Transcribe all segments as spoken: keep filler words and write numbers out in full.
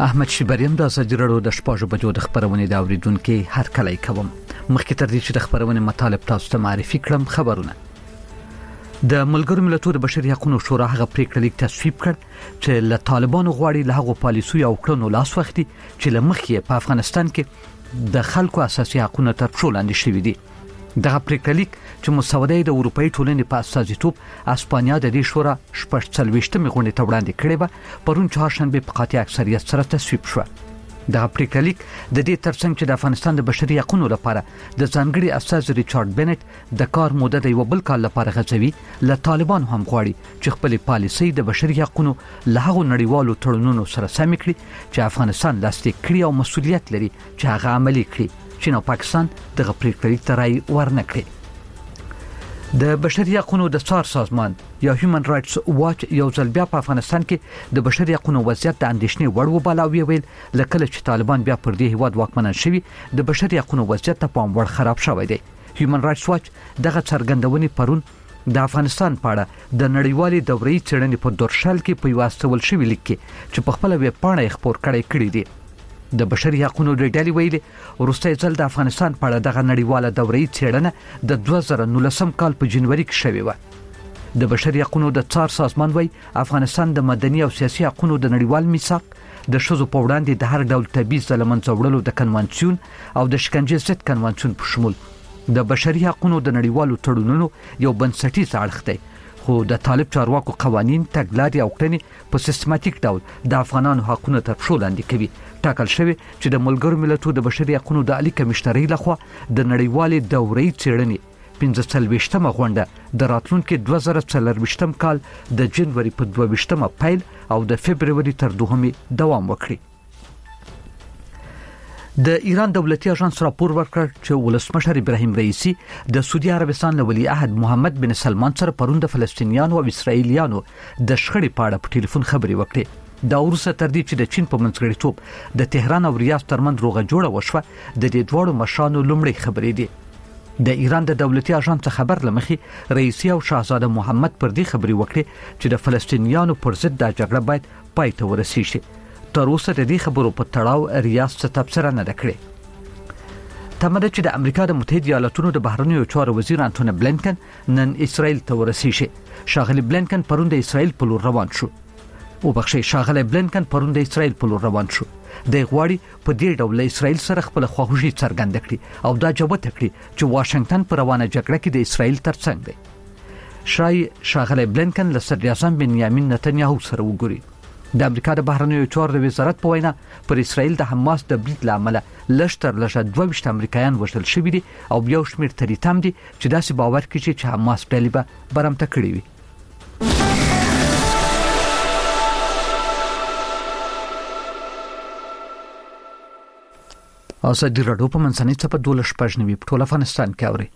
احمد شیبریم د سجرړو د شپږ بجو د خبرونه دا اوریدونکو هر کله کوم مخکې تر دې چې د خبرونه مطالب تاسو ته معرفي کړم خبرونه د ملګرو ملتونو د بشري حقوقو شورا هغه پریکړه لیک تصویب کړ چې له طالبانو غواړي له هغو پالیسیو او کړنو لاس وختي چې له مخې په افغانستان کې د خلکو اساسي حقوقو تر پښو لاندې شوي دي دغه پریکړه لیک چې مسوده د اروپאי ټولنې په استازیتوب اسپانیا د دې شورا شپږ څلويشتمې غونډې ته وړاندې کړې و پرون چهارشنبه په قاطع اکثریت سره تصویب شو دغه پریکړه لیک د دې ترڅنګ چې د افغانستان د بشري حقوقو لپاره د ځانګړي استاذ ریچارډ بنټ د کار موده د یو بل کال لپاره غځوي له طالبان هم غواړي چې خپل پالیسي د بشري حقوقو له هغو نړیوالو تړونونو سره سم کړي چې افغانستان لاسلیک کړي او مسؤلیت لري چې هغه عملي کړي چین او پاکستان دغه پریکړه لیک ته رای ورنکړي د بشري حقوقو د څار سازمان یا هیومن رائټس واچ یو ځل بیا په افغانستان کې د بشري حقوقو وضعیت د اندېښنې وړ وبالاوي ویل لکه چې طالبان بیا پر دې هیواد واکمنان شوي د بشري حقوقو وضعیت ته پام وړ خراب شوی دی هیومن رائټس واچ دغه څرګندونې پرون د افغانستان په اړه د نړیوالې دورې څېړنې په دورشل کې په واسطول شوی لیک کې چې په خپل ویب پاڼه خبر کړی کړی دی د بشري حقوقو د ډلې ویلي وروسته ځل د افغانستان په اړه دغه نړیواله دورې څېړنه د دوه زره نولسم کال په جنوري کې شوې و د بشري حقوقو د څار سازمان وایي افغانستان د مدني او سیاسي حقوقو د نړیوال میثاق د شذو په وړاندې د هر ډول تبعیض د لمنځه وړلو د کنوانسیون او د شکنجې ضد کنوانسیون په شمول د بشري حقوقو د نړیوالو تړونونو یو بنسټیز اړخ دی خو د طالب چارواکو قوانين تګلارې او کړنې په سیستماتیک ډول د افغانانو حقوقو تر پښو لاندې کوي ټاکل شوی چې د ملګرو ملتونو د بشري حقوقو د عالی کمشنرۍ لخوا د نړیوالې دورې څېړنې پنځه څلويشتمه غونډه د راتلونکو دوه زره څلورويشتم کال د جنوري په دوه ویشتمه پیل او د فبرवरी تر دوهمې دوام وکړي د ایران دولتي اژانس راپور ورکړ چې ولسمشر ابراهیم رئیسی د سعودي عربستان له ولی عهد محمد بن سلمان سره پرون د فلسطینیانو او اسرایلیانو د شخړې په اړه په ټلیفون خبرې وکړې دا ورسره تر دې چې د چین په منځګړیتوب د تهران او ریاض ترمنځ روغه جوړه وشوه د دې دوړو مشرانو لومړی خبرې دي د ایران د دولتي اژانس خبر لمخې رئیسی او شاهزاده محمد پر دې خبرې وکړې چې د فلسطینیانو پر ضد د جګړه باید پای ته ورسیږي تر اوسه د دې خبرو په تړاو ریاض څه تبصره نه کړې تمه ده چې د امریکا د متحده ایالاتونو د بهرنیو چارو وزیر انټونی بلینکن نن اسرائیل ته ورسیږي شاغلی بلینکن پرون د اسرائیل په لور روان شو او بخښي شاغلی بلینکن پرون د اسرائیل په لور روان شو د غواړي په دې ډول اسرائیل سره خپل خواخوږي څرګند کړي او دا جواب تکړي چې واشنگټن پر روانه جګړه کې د اسرائیل ترڅنګ دی شای شاغلی بلینکن له صدر اعظم بنیامین نتنیاهو سره وګوري د امریکا د بهرنیو چارو د وزارت په وینا پر اسرائیل د حماس د برید لامل لشتر لږه دوه ویشت امریکایان وژل شوي دي او یو شمېر تریتم دي چې داسې باور کوي چې حماس ډلې به برمته کړي وي ازادي راډیو په منځنۍ څپه دولس شپږ نوي په ټول افغانستان کې اوري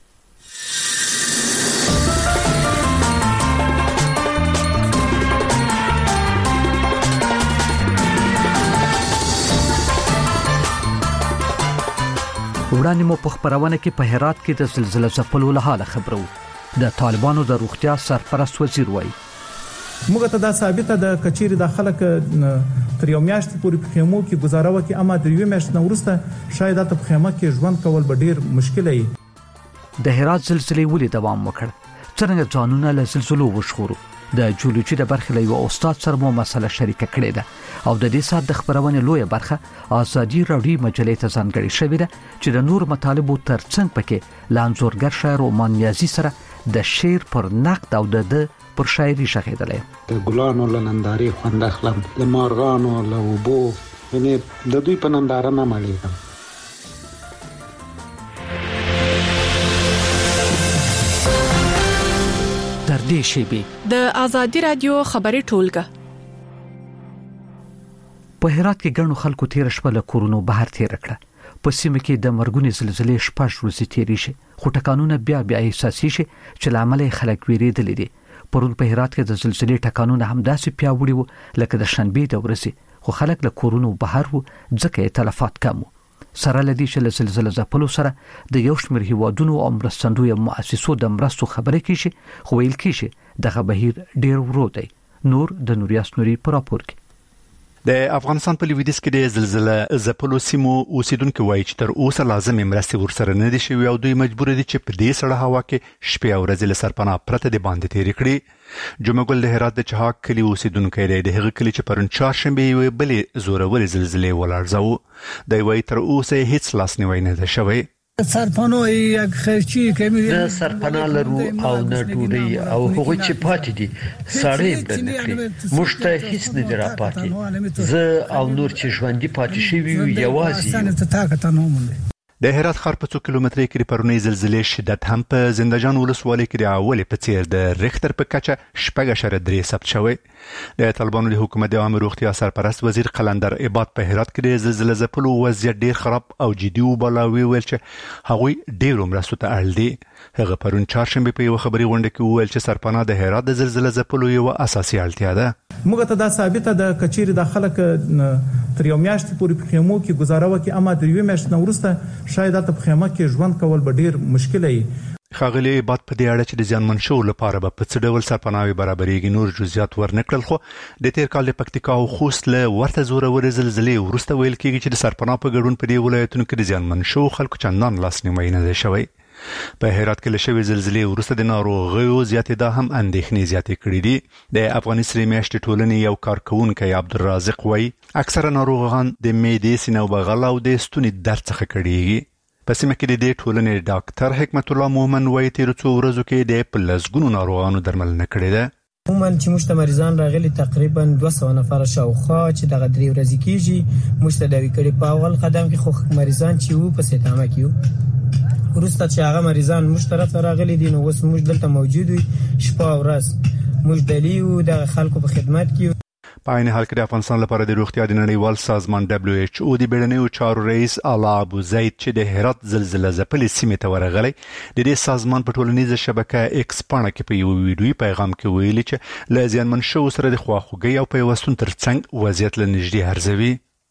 وړاندې مو په خبرونه کې په هرات کې د زلزلې ځپلو له حاله خبرو د طالبانو د روغتیا سرپرست وزیر وایي موږ ته دا ثابته ده کچېری د خلک تر یو میاشتې پورې په خیمو کې گزاره وکي اما د یو میاشت نه وروسته شاید د خیمه کې ژوند کول به ډیر مشکل وي د هرات زلزلې ولې دوام وکړ څنګه ځانونه له زلزلو وشخورو د جیولوژي د برخې له یو استاد سره مو مسله شریکه کړې ده او د دې سات د خبرونه لویه برخه ازادي راډیو مجلې ته ځانګړې شوې ده چې د نور مطالبو ترڅنګ پکې لانزورګر شاعر رومان نیازي سره د شعر پر نقد او د پر شاعري شغېدلې د ګلانو لننداري خوند اخلم د مارغانو له وبو یعنی د دوی په ننداره نه مړېږم تر دې شی د ازادي راډیو خبري ټولګه په هرات کې ګڼو خلکو تیر شپه له کورونو بهر تیر کړه په سیمه کې د مرګونې زلزلې شپږ ورځې تیرې شي خو ټکانونه بیا بیا احساسي شي چې لامل خلک ویریدل دي پرون په هرات کې د زلزلې ټکانونه هم داسې پیاوړي وو لکه د شنبې د ورځې خو خلک له کورونو بهر وو ځکه تلفات کم سره لدی چې له زلزلې ځپلو سره د یو شمېر هیوادونو او مرستندوی مؤسسو د مرستو خبرې کیږي خو ویل کیږي دغه بهیر ډیر ورو دی نور د نوریاس نوري پر راپور کې د افغانستان په لویدیځ کې د زلزلې ځپلو سیمو اوسیدونکو وایي چې تر اوسه لازمي مرستې ورسره نه دي شوي او دوی مجبور دي چې په دې سړه هوا کې شپې او ورځې له سرپناه پرته د باندې تېرې کړي. جمعه ګل د هرات د چهاک کلي اوسیدونکی دی. د هغه کلي چې پرون چهارشنبې یوې بلې زورورې زلزلې ولړزاوه. دی وایي تر اوسه هیڅ لاسنیوی نه ده شوی. سرپناه یک خرچی کمی د سرپناه لرو او نه ډوډۍ او هغوی چې پاتې دي ساړې بل نه کړي. موږ ته هیڅ نه دي را پاتې. زه او نور چې ژوندي پاتې شوي یو یوازې. د هرات ښار په څو کیلومترۍ کې د پرونۍ زلزلې شدت هم په زندهجان ولسوالۍ کې د اولې په څیر د ریختر په کچه شپږ اعشاریه درې ثبت شوی. د طالبانو د حکومت د عامه روغتیا سرپرست وزیر قلندر عباد په هرات کې د زلزلې ځپلو وضعیت ډیر خراب او جدي وباله ویل چې هغوی ډیرو مرستو ته اړ دي. هغه پرون چهارشنبې په یو خبري غونډه کې وویل چې سرپناه د هرات د زلزلې ځپلو یو اساسي اړتیا ده. موږ ته دا ثابته ده کچېر د خلک تر یو میاشتې پورې په خیمو کې گزاره وکړي، اما د یوې میاشتې نه وروسته شاید د خیمه کې ژوند کول به ډیر مشکل وي. ښاغلي عباد په دې اړه چې د زیانمن شو لپاره به په څه ډول سرپناوي برابرېږي نور جزئیات ورنکړل. خو د تیر کال د پکتیکا او خوست له ورته زورورې زلزلې وروسته ویل کېږي چې د سرپناه په ګډون په دې ولایتونو کې د زیانمن شو خلکو چندان لاسنیوی نه دی شوی. په هرات کې له شوې زلزلې وروسته د ناروغیو زیاتېدا هم اندېښنې زیاتې کړې دي. د افغاني سرې میاشتې ټولنې یو کارکوونکی عبدالرازق وایي اکثره ناروغان د معدې، سینې او بغل او د ستوني درد څخه کړېږي. په سیمه کې د دې ټولنې ډاکټر حکمت الله مومن وایي تېرو څو ورځو کې د په لسګونو ناروغانو درملنه کړې ده. عموما چې موږ ته مریضان راغلي تقریبا دوه سوه نفر شاوخوا چې دغه درې ورځې کېږي موږ تداوي کړي. په اول قدم کې خو مریضان چې وو په سیتامه کې وو، وروسته چې هغه مریضان موږ طرف راغلي دي نو اوس موږ دلته موجود وي شپه او ورځ موږ دلی یو د خلکو په خدمت کې. په عین حال کې د افغانستان لپاره د روغتیا د نړیوال سازمان دبليو ایچ او د بیړنیو چارو رئیس اعلی ابو زید چې د هرات زلزلې ځپلې سیمې ته ورغلی د دې سازمان په ټولنیزه شبکه ایکس پاڼه کې په یو ویډیوي پیغام کې ویلي چې له زیانمن شوو سره د خواخوږۍ او پیوستون ترڅنګ وضعیت له نږدې ارزوي.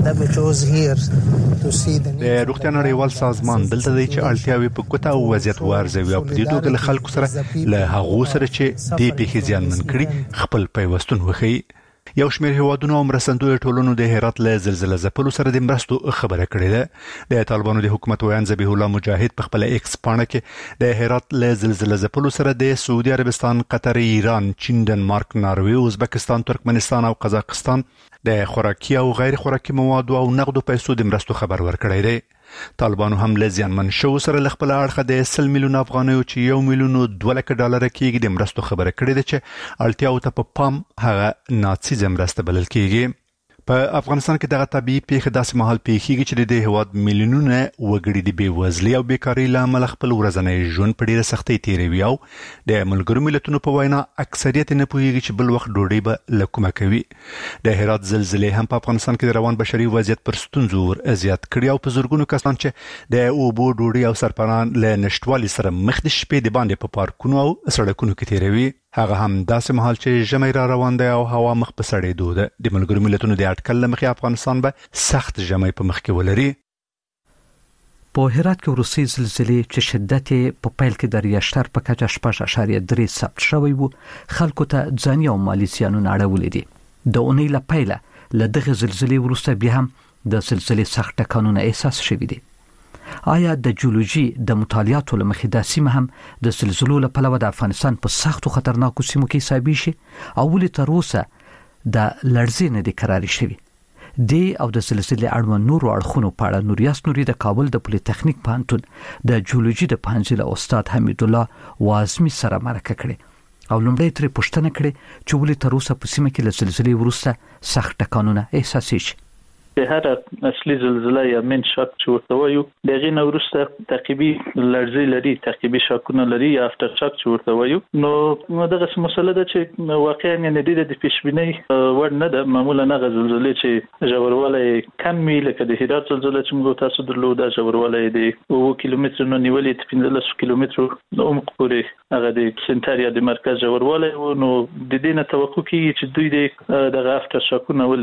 د روغتیا نړیوال سازمان دلته دی چې اړتیاوې په ګوته او وضعیت وارزوي او په دې توګه له خلکو سره له هغو سره چې دې پیښې زیانمن کړي خپل پیوستون وښیي. یو شمېر هیوادونو او مرستندویو ټولنو د هرات له زلزلې ځپلو سره د مرستو خبره کړې ده. د طالبانو د حکومت ویان ذبیح الله مجاهد په خپل ایکس پاڼه کې د هرات له زلزلې ځپلو سره د سعودي عربستان، قطر، ایران، چین، ډنمارک، ناروې، ازبکستان، ترکمنستان او قزاقستان د خوراکي او غیر خوراکي موادو او نقدو پیسو د مرستو خبر ورکړی دی. طالبانو هم له زیانمن شوو سره له خپل اړخه د سل میلیون افغانیو چې یو میلیون دوه لکه ډالره کېږي د مرستو خبره کړې ده چې اړتیاو ته په پام هغه ناڅیزه مرسته بلل کېږي. په افغانستان کې دغه طبيعي پیښه داسې مهال پیښیږي چې د دې هیواد میلیونونه وګړي د بېوزلۍ او بیکارۍ له امله خپل ورځنی ژوند په ډېره سختۍ تېروي او د ملګرو ملتونو په وینا اکثریت نه پوهیږي چې بل وخت ډوډۍ به له کومه کوي. د هرات زلزلې هم په افغانستان کې د روان بشري وضعیت پر ستونزو ور زیات کړي او په زرګونو کسان چې د اوبو، ډوډۍ او سرپناه له نشټوالي سره مخ د شپې د باندې په پارکونو او سړکونو کې تېروي. هغه هم داسې مهال چې ژمی را روان دی او هوا مخ په سړېدو ده. د ملګرو ملتونو د اټکل له مخې افغانستان به سخت ژمی په مخ کې ولري. په هرات کې وروستۍ زلزلې چې شدت په پیل کې د ریشتر په کچه شپږ اعشاریه درې ثبت شوی وو خلکو ته ځاني او مالي زیانونه اړولي دي. د اونۍ له پیله له دغه زلزلې وروسته بیا هم د زلزلې سخت ټکانونه احساس شوي دي. آیا د جیولوژي د مطالعاتو له مخې دا سیمه هم د زلزلو له پلوه د افغانستان په سختو خطرناکو سیمو کې حسابي شي او ولې تر اوسه د لړزې نه دي قراري شوي؟ دی او د زلزلې اړوند نورو اړخونو په اړه نوریاس نوري د کابل د پولی تخنیک پوهنتون د جیولوژي د پوهنځي له استاد حمید الله وازمي سره مرکه کړې او لومړی ترې پوښتنه کړې چې ولې تر اوسه په سیمه کې له زلزلې وروسته سخت ټکانونه احساسي شي. هر اصلي زلزله یا من شاک چې ورته وایو دغه نه وروسته تعقیبي لړزې لري، تعقیبي شاکونه لري یا افټر شاک چې ورته وایو. نو دغه مسله ده چې واقعا یعنی د پیشبینۍ وړ نه ده. معمولا هغه زلزلې چې ژوروالی کم وي لکه د هرات زلزله چې موږ تاسو درلوده ژوروالی د اووه کیلومترو نه نیولې تر پنځلس کیلومترو د عمق پورې هغه د سنټر یا د مرکز ژوروالی و. نو د دې نه توقع کیږي چې دوی د دغه افټر شاکونه ولري.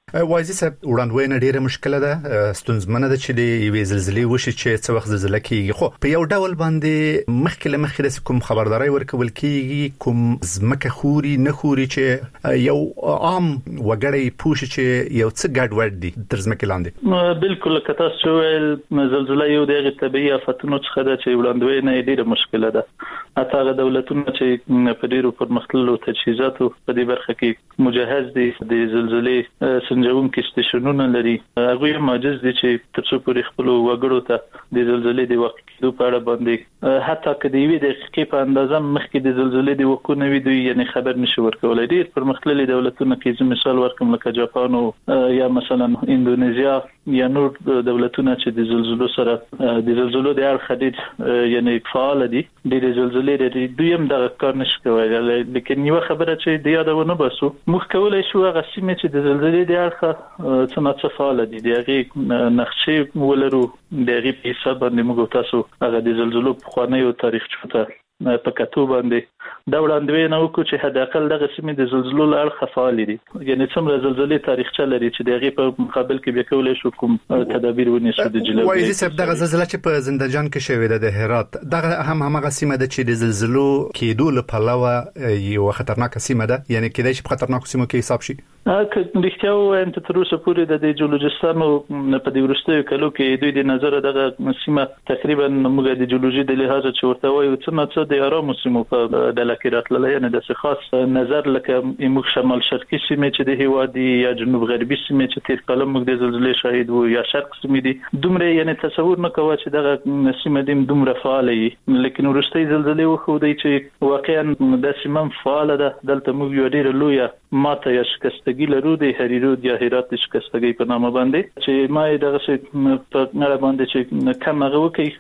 وایزي صاحب وړاندوینه ډیره مشکله ده، ستونزمنه ده چې د یوې زلزلې وشي چې څه وخت زلزلہ کیږي، خو په یو ډول باندې مخکې له مخکې د کوم خبرداري ورکول کیږي، کوم زمکه خوري نه خوري چې یو عام وګړی پوښي چې یو څه ګډ وډ دي تر زمکه لاندې. بالکل کته چې زلزلہ یو د طبيعي آفتونو څخه ده چې وړاندوینه ډیره مشکله ده. حتی هغه دولتونه چې په ډیرو پرمختللو تجهیزاتو په دې برخه کې مجهز دي د زلزلې سنجونکو سټیشنونه لري، هغه معجز دي چې ترڅو پورې خپل وګړو ته د زلزلې د وخت کېدو په اړه باندې حتی کدی وی د دقیقې په اندازه مخکې د زلزلې د وقوع نه وي دوی یعنی خبر نشي ورکولای. ډیر پرمختللي دولتونه کې مثال ورکوم لکه جاپان او یا مثلا اندونیزیا یا نور دولتونه چې د زلزلو سره د زلزلو د اړخ دي یعنی فعال دي، د زلزلې د دوی هم د کار نشي کولای. لیکن یو خبره چې د یادونه بسو مخ کولای شو هغه سیمه چې د زلزلې د اړخ څنګه فعال دي دغه نقشې ولرو دغه په حساب باندې موږ تاسو هغه د زلزلو په خوانیو تاریخ چوته په کتو باندې دا وړاندوینه وکړو چې حد اقل دغه سیمه د زلزلو لړ فعال دي، یعنی څومره زلزلې تاریخچه لري چې دغه په مقابل کې به کولای شو کوم تدابیر ونیسو د جلوه. وایي چې دغه زلزلہ چې په زندجان کې شوې ده د هرات دغه هم هغه سیمه ده چې د زلزلو کېدو لپاره یو خطرناک سیمه ده، یعنی کېدای شي په خطرناک سیمه کې حساب شي. اګه رښتیا وایم ته تر اوسه پورې د جیولوجستانو په دې ورستیو کلو کې دوی د نظر دغه سیمه تقریبا موږ د جیولوژي د لحاظ چې ورته وایو څنګه د آرام سیمو په ډله کې راتللی، یعنی د خاص نظر لکه موږ شمال شرقي سیمه چې د هیواد دی یا جنوب غربي سیمه چې تیر کال موږ د زلزلې شاهد وو یا شرق سیمه دي دومره، یعنی تصور نه کوي چې دغه سیمه دیم دومره فعال وي. لیکن ورستي زلزلې وخو دی چې واقعا د سیمه فعال ده، دلته موږ یو ډیر لوی ماته یا شکستګي لرو د هریرود یا هرات شکستګي په نامه باندې چې ما دغه څه په نړۍ باندې چې کم هغه وکي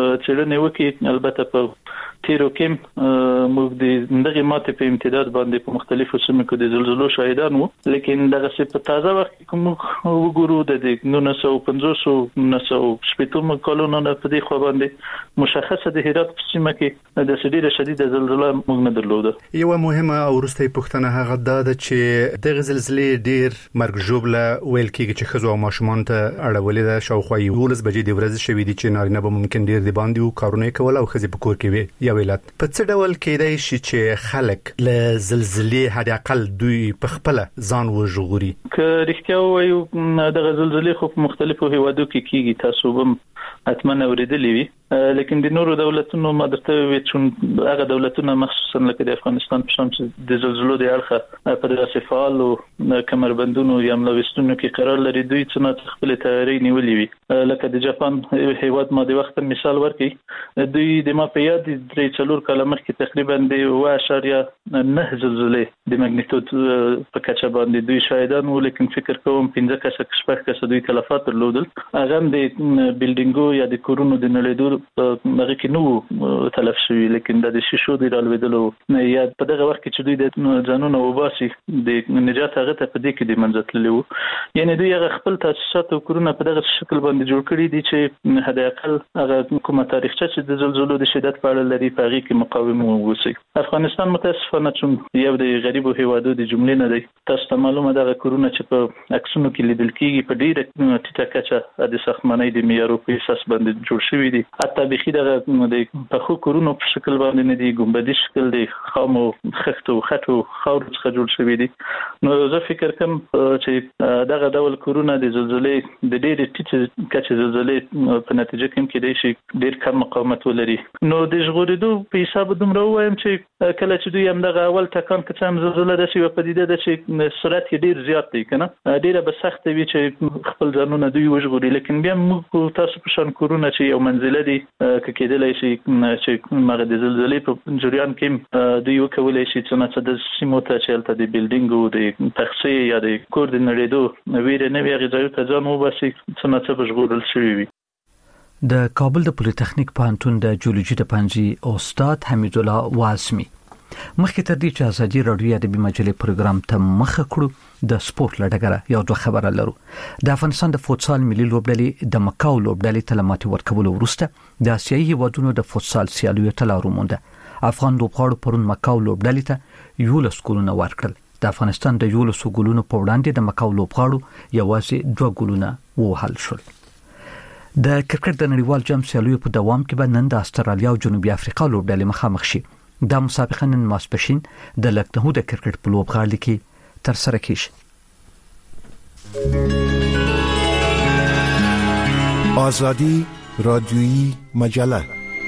چې نه وکي. البته په تیرو کې موږ د دغه ماته په امتداد باندې په مختلفو سیمو کې د زلزلو شاهدان وو، لیکن دغه څه په تازه وخت کې کوم وګورو د نولس سوه پنځوس نولس سوه شپږ کلونو نه په دې خو باندې مشخصه د هرات په سیمه کې د شدید شدید زلزلہ موږ نه درلوده. یو مهمه او وروستۍ پوښتنه هغه ده چې دغه زلزلې ډیر مرګ ژوبله ویل کېږي چې خزو او ماشومان ته اړولې ده، شاوخوا یولس بجې د ورځې شوې دي چې نارینه به ممکن ډیر دی باندې او کارونه کول او خزي په کور کې وي یا ویلات. په څه ډول کېدای شي چې خلک له زلزلې حد اقل دوی په خپل ځان وژغوري؟ که رښتیا وایو د زلزلې خو په مختلفو هیوادو کې کیږي، تاسو هم اتمنه اوریدلې وي، لیکن د نورو دولتونو مدرته وي چې هغه دولتونه مخصوصا لکه د افغانستان په شان چې د زلزلو د اړخه په دغه فعال او کمربندونو یا ملوثونو کې قرار لري، دوی څنګه خپل تیاری نیولې وي. لکه د جاپان هیواد ما د وخت مثال ورکړي، دوی د ما په یاد درې څلور کال مخکې تقریبا د یو اشاریه نه زلزلې د ماګنیټود په کچه باندې دوی شاهدان وو، لیکن فکر کوم پنځه کسه شپږ کسه دوی تلفات درلودل. هغه د بلډینګو یا د کورونو د نړیدو هغه کې نو تلف شوی، لیکن د شیشو د رالوېدلو یا په دغه وخت کې چې دوی د ځانونو وباسي د نجات هغه ته په دې کې د منځتللی وو، یعنی دوی هغه خپل تاسیسات او کورونه په دغه شکل باندې جوړ کړي دي چې حد اقل هغه کومه تاریخچه چې د زلزلو د شدت په اړه لري په هغه کې مقاومه ووسی. افغانستان متاسفانه چې یو د غریبو هیوادو د جملې نه دی، تاسو ته معلومه ده کورونه چې په عکسونو کې لیدل کیږي په ډیره ټیټه کچه د ساختمانۍ د معیارو په اساس باندې جوړ شوی دي، حتی بخي دغه د پخو کورونو په شکل باندې نه دي، ګمبدي شکل دی، خامو خښتو خټو خاور څخه جوړ شوی دي. نو زه فکر کوم چې دغه ډول کورونه د زلزلې د ډېر ټیټ کچې زلزلې په نتیجه کې کېدای شي ډېر کم مقاومت ولري. نو د ژغورېدو په حساب دومره وایم چې کله چې دوی هم دغه اول ټکان کې څم زلزلې د شي په دې د چې سرعت ډېر زیات دی کنه ډېر به سخت وي چې خپل ځانونه دوی وژغوري، لیکن بیا موږ تاسو په شان کورونه چې یو منزله دي کېدلای شي چې مغه د زلزلې په جریان کې دوی وکولای شي چې د سیمو ته چلته د بلډینګو د تخصیص یا د کور د نړیدو ویره نه وی غځایو ته ځان وباسي څنګه څه بشغول شوی وي. د کابل د پولیټیکنیک پوهنتون د جیولوژي د پنځي استاد حمید الله واسمی مخکې تر دې چې ازادي راډیو د مجلې پروګرام ته مخ کړو د سپورت لړګره یو دوه خبره لرو. د افغانستان د فوتسال ملي لوبډلې د مکاو لوبډلې تلمات ورکول وروسته د آسیایي هیوادونو د فوتسال سیالیو ته لار ومونده. افغان لوبغاړو پرون مکاو لوبډلې ته یو لس کولونه ورکړل د افغانستان د یولو سو ګولونو په وړاندې د مکاو لوبغاړو یوازې دوه ګولونه وهل شول. د کرکټ د نړیوال جام سیالیو په دوام کې به نن د استرالیا او جنوبي افریقا لوبډلې مخامخ شي. دا مسابقه نن ماسپښین د لکنهو د کرکټ په لوبغالي کې تر سره کیږي. آزادی رادیویی مجله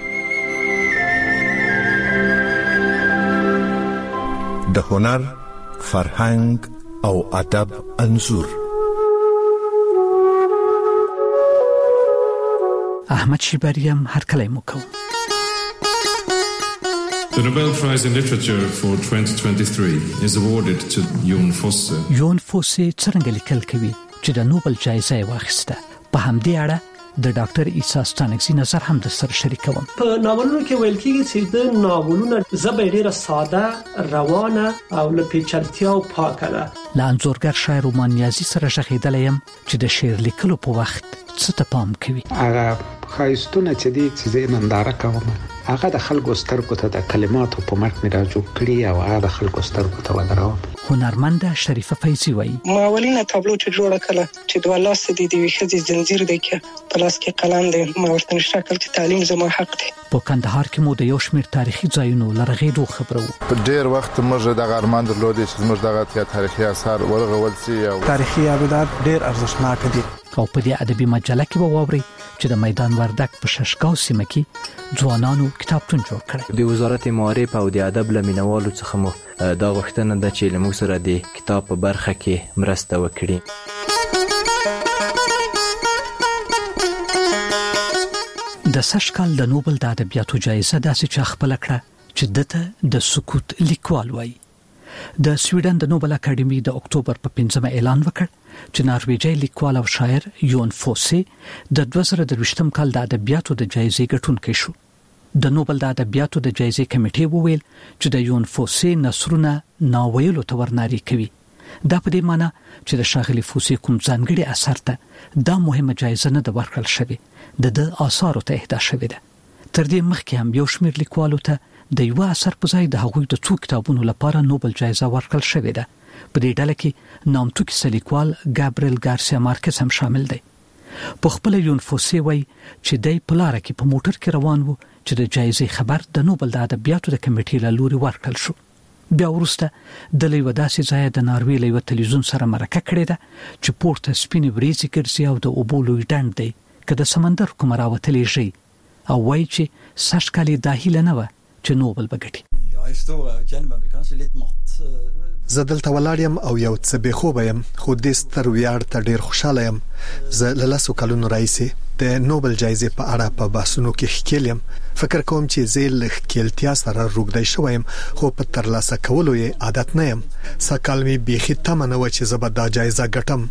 د هنر، فرهنګ او ادب انځور. احمد شیبریم هر کله مو کو. The Nobel Prize in Literature for twenty twenty-three is awarded to Jon Fosse. Jon Fosse څنګه لیکل کوي چې د نوبل جایزه یې واخیسته؟ په همدې اړه د ډاکټر عیسی ستانکزي نظر هم د سر شریکوم. په ناولونو کې ویل کېږي چې د ناولونو ژبه ډېره ساده، روانه او له پیچلتیا او پاکه ده. له انځورګر شاعر رومان نیازي سره ژغېدلی یم چې د شعر لیکلو په وخت څه ته پام کوي. هغه ښایستونه چې دي چې زه ننداره کوم هغه د خلکو سترګو ته د کلماتو په مټ مې راجوړ کړي او هغه د خلکو سترګو ته ودروم. هنرمنده شریفه فیضی وایي ماولینه تابلو چې جوړه کړه چې دوه لاس دي د ویښه زنجیر دی کې په لاس کې قلم دی، ما ورته نشته کړ چې تعلیم زما حق دی. په کندهار کې مو د یو شمېر تاریخي ځایونو لرغېدو خبرو. په ډېر وخت موږ د ارمان درلودي چې موږ دغه تاریخي آثار ورغول سي او تاریخي ابدات ډېر ارزښتناک دي. او په دې ادبي مجله کې به واوري چې د میدان وردک په ششګاو سیمه کې ځوانانو کتابتون جوړ کړی. د وزارت معارف او د ادب لمنوالو څخه مو دا غوښتنه ده چې له موږ سره د کتاب په برخه کې مرسته وکړي. د سږ کال د نوبل د ادبیاتو جایزه داسې چا خپله کړه چې دته د سکوت لیکوال وایي. د سویډن د نوبل اکاډمي د اکتوبر په پنځمه اعلان وکړ چې نارویجی لیکوال او شاعر یون فوسه د دوه زره درویشتم کال د ادبیاتو د جایزې ګټونکی شو. د نوبل د ادبیاتو د جایزې کمیټې وویل چې د یون فوسه نثرونه ناویلو ته ورناري کوي. دا په دې معنی چې د شاغلي فوسه کوم ځانګړي اثر ته دا مهمه جایزه نه د ورکړل شوې، د د آثارو ته اهدا شوې ده. تر دې مخکې هم یو شمېر لیکوالو ته د یو اثر په ځای د هغوی د څو کتابونو لپاره نوبل جایزه ورکړل شوې ده. په دې ډله کې نامتو کیسه لیکوال ګابریل ګارسیا مارکس هم شامل دی. په خپل یون فوسه وایي چې دی په لاره کې په موټر کې روان وو چې د جایزې خبر د نوبل د ادبیاتو د کمیټې له لوري ورکړل شو. بیا وروسته د یوه داسې ځای د ناروې له یوه تلویزیون سره مرکه کړې ده چې پورته سپینې وریځې ګرځي او د اوبو لوی ډنډ دی که د سمندر کومه راوتلې ژۍ، او وایي چې سږ کال یې دا هیله نه وه چې نوبل به ګټي. زه دلته ولاړ یم او یو څه بې خوبه یم، خو دې ستر ویاړ ته ډېر خوشحاله یم. زه له لسو کلونو راهیسې د نوبل جایزې په اړه په بحثونو کې ښکېل یم. فکر کوم چې زه له ښکېلتیا سره روږدی شوی یم، خو په ترلاسه کولو یې عادت نه یم. سږکال مې بیخي تمه نه وه چې زه به دا جایزه ګټم.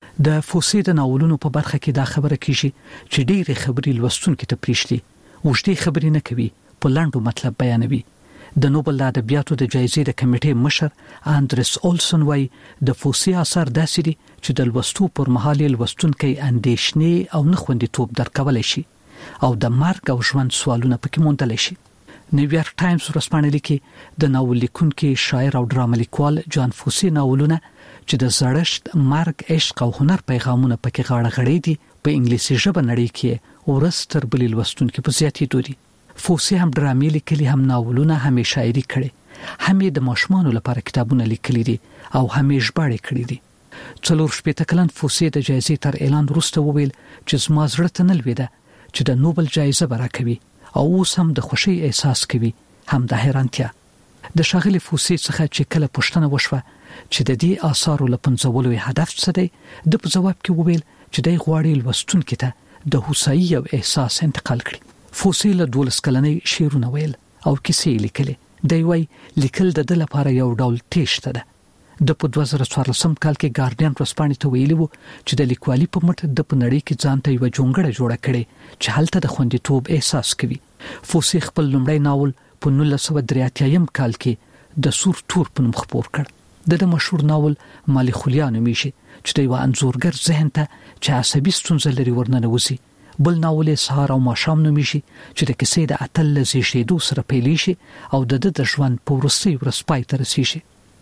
د فوسې د ناولونو په برخه کې دا خبره کیږي چې ډېرې خبرې لوستونکي ته پریږدي، اوږدې خبرې نه کوي، په لنډو مطلب بیانوي. د نوبل د ادبیاتو د جایزې د کمیټې مشر اندریس اولسن وایي د فوسې اثار داسې دي چې د لوستو پر مهال لوستونکی اندېښنې او نه خوندیتوب درکولی شي او د مرګ او ژوند سوالونه پکې موندلی شي. نیویارک ټایمز ورځپاڼه لیکي د ناول لیکونکي، شاعر او ډرامه لیکوال جان فوسې ناولونه چې د زړښت، مرګ، عشق او هنر پیغامونه پکې غاړه غړې دي په انګلیسي ژبه نړۍ کې ورځ تر بلې لوستونکي په زیاتېدو دي. فوسې هم ډرامې لیکلي، هم ناولونه، هم شاعري کړي، هم د ماشومانو لپاره کتابونه لیکلي دي او هم ژباړې کړي دي. څلور شپېته کلن فوسې د جایزې تر اعلان وروسته وویل چې زما زړه ته نه لوېده چې د نوبل جایزه به راکوي او اوس هم د خوښۍ احساس کوي، هم د حیرانتیا. د ښاغلي فوسې څخه چې کله پوښتنه وشوه چې د دې آثارو له پنځولو هدف څه دی، د په جواب کې وویل چې دی غواړي لوستونکي ته د هوسايي او احساس انتقال کړي. فوسې له دولس کلنۍ شعرونه ویل او کیسې لیکلې. دی وایي لیکل د ده لپاره یو ډول تېښته ده. د په دوه زره څوارلسم کال کې ګارډین ورځپاڼې ته ویلي وو چې د لیکوالي په مټ د په نړۍ کې ځان ته یوه جونګړه جوړه کړې چې هلته د خوندیتوب احساس کوي. فوسې خپل لومړی ناول په نولس سوه درې اتیایم کال کې د سور تور په نوم خپور کړ. د د مشهور ناول مالیخولیا نومیږي چې د یوه انځورګر ذهن ته چې عصبي ستونزه لري ورننوځي. بل ناول سهار او ماښام نومیږي چې د کیسې د اتل له زیږېدو سره پیلیږي او د ده د ژوند په وروستۍ ورځ پای ته رسیږي.